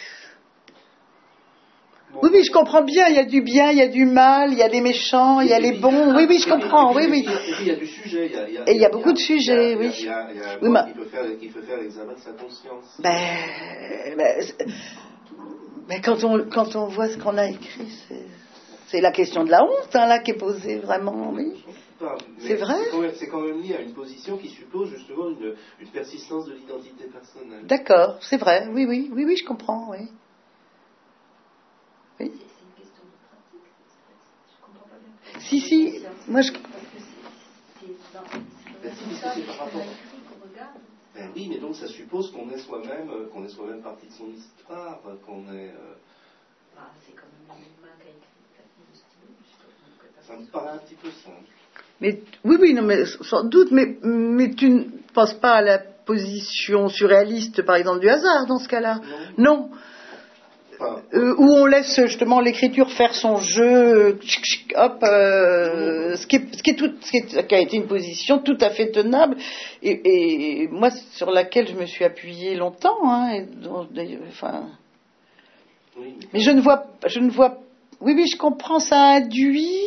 Oui, oui, je comprends bien. Il y a du bien, il y a du mal, il y a les méchants, il y a les bons. Oui, oui, je comprends. Oui, oui. Et puis il y a du sujet. Il y a, il y a, et il y a beaucoup de sujets, oui. Il y a, il y a, il y a oui, ma... qui peut faire, qui peut faire l'examen de sa conscience. Ben, ben mais quand on, quand on voit ce qu'on a écrit, c'est, c'est la question de la honte, hein, là, qui est posée vraiment, oui. Pas, c'est vrai. C'est quand, même, c'est quand même lié à une position qui suppose justement une, une persistance de l'identité personnelle. D'accord, c'est vrai. Oui, oui, oui, oui, je comprends, oui. Oui. C'est une question de pratique. Je comprends pas bien. Si, si, moi je... Parce que c'est, c'est dans, c'est dans ça, qu'on a écrit, qu'on regarde. Ben oui, mais donc ça suppose qu'on est soi-même, euh, qu'on est soi-même partie de son histoire, qu'on est... Euh... Ah, c'est quand même une main qui a écrit Catherine de Style, je sais pas. Ça me paraît un petit peu simple. Mais, oui, oui, non, mais sans doute, mais, mais tu ne penses pas à la position surréaliste, par exemple, du hasard, dans ce cas-là ? Non. non. Enfin, euh, où on laisse justement l'écriture faire son jeu, tchic, tchic, hop, euh, ce, qui est, ce, qui est tout, ce qui, est, qui a été une position tout à fait tenable, et, et moi, sur laquelle je me suis appuyée longtemps, hein, et, d'ailleurs, enfin... Oui, mais... mais je ne vois, je ne vois, oui, oui, je comprends, ça induit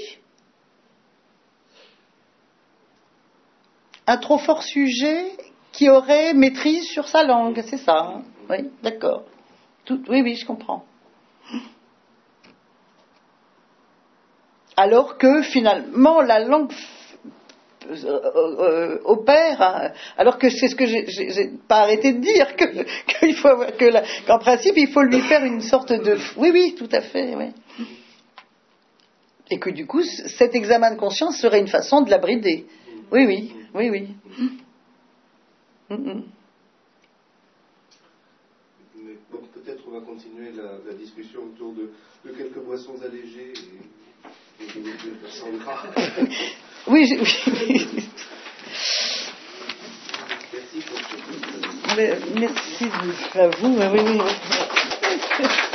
un trop fort sujet qui aurait maîtrise sur sa langue, c'est ça, hein, oui, d'accord. Tout, oui, oui, je comprends. alors que finalement la langue euh, euh, opère, hein, alors que c'est ce que j'ai, j'ai, j'ai pas arrêté de dire, que, qu'il faut avoir, que la, qu'en principe il faut lui faire une sorte de... Oui, oui, tout à fait, oui. Et que du coup, cet examen de conscience serait une façon de la brider. Oui, oui, oui, oui. Mm-mm. Mais bon, peut-être on va continuer la, la discussion autour de, de quelques boissons allégées et, et de sans gras. Oui, j'ai, oui. Merci pour ce Mais, merci à vous. Oui, oui, oui.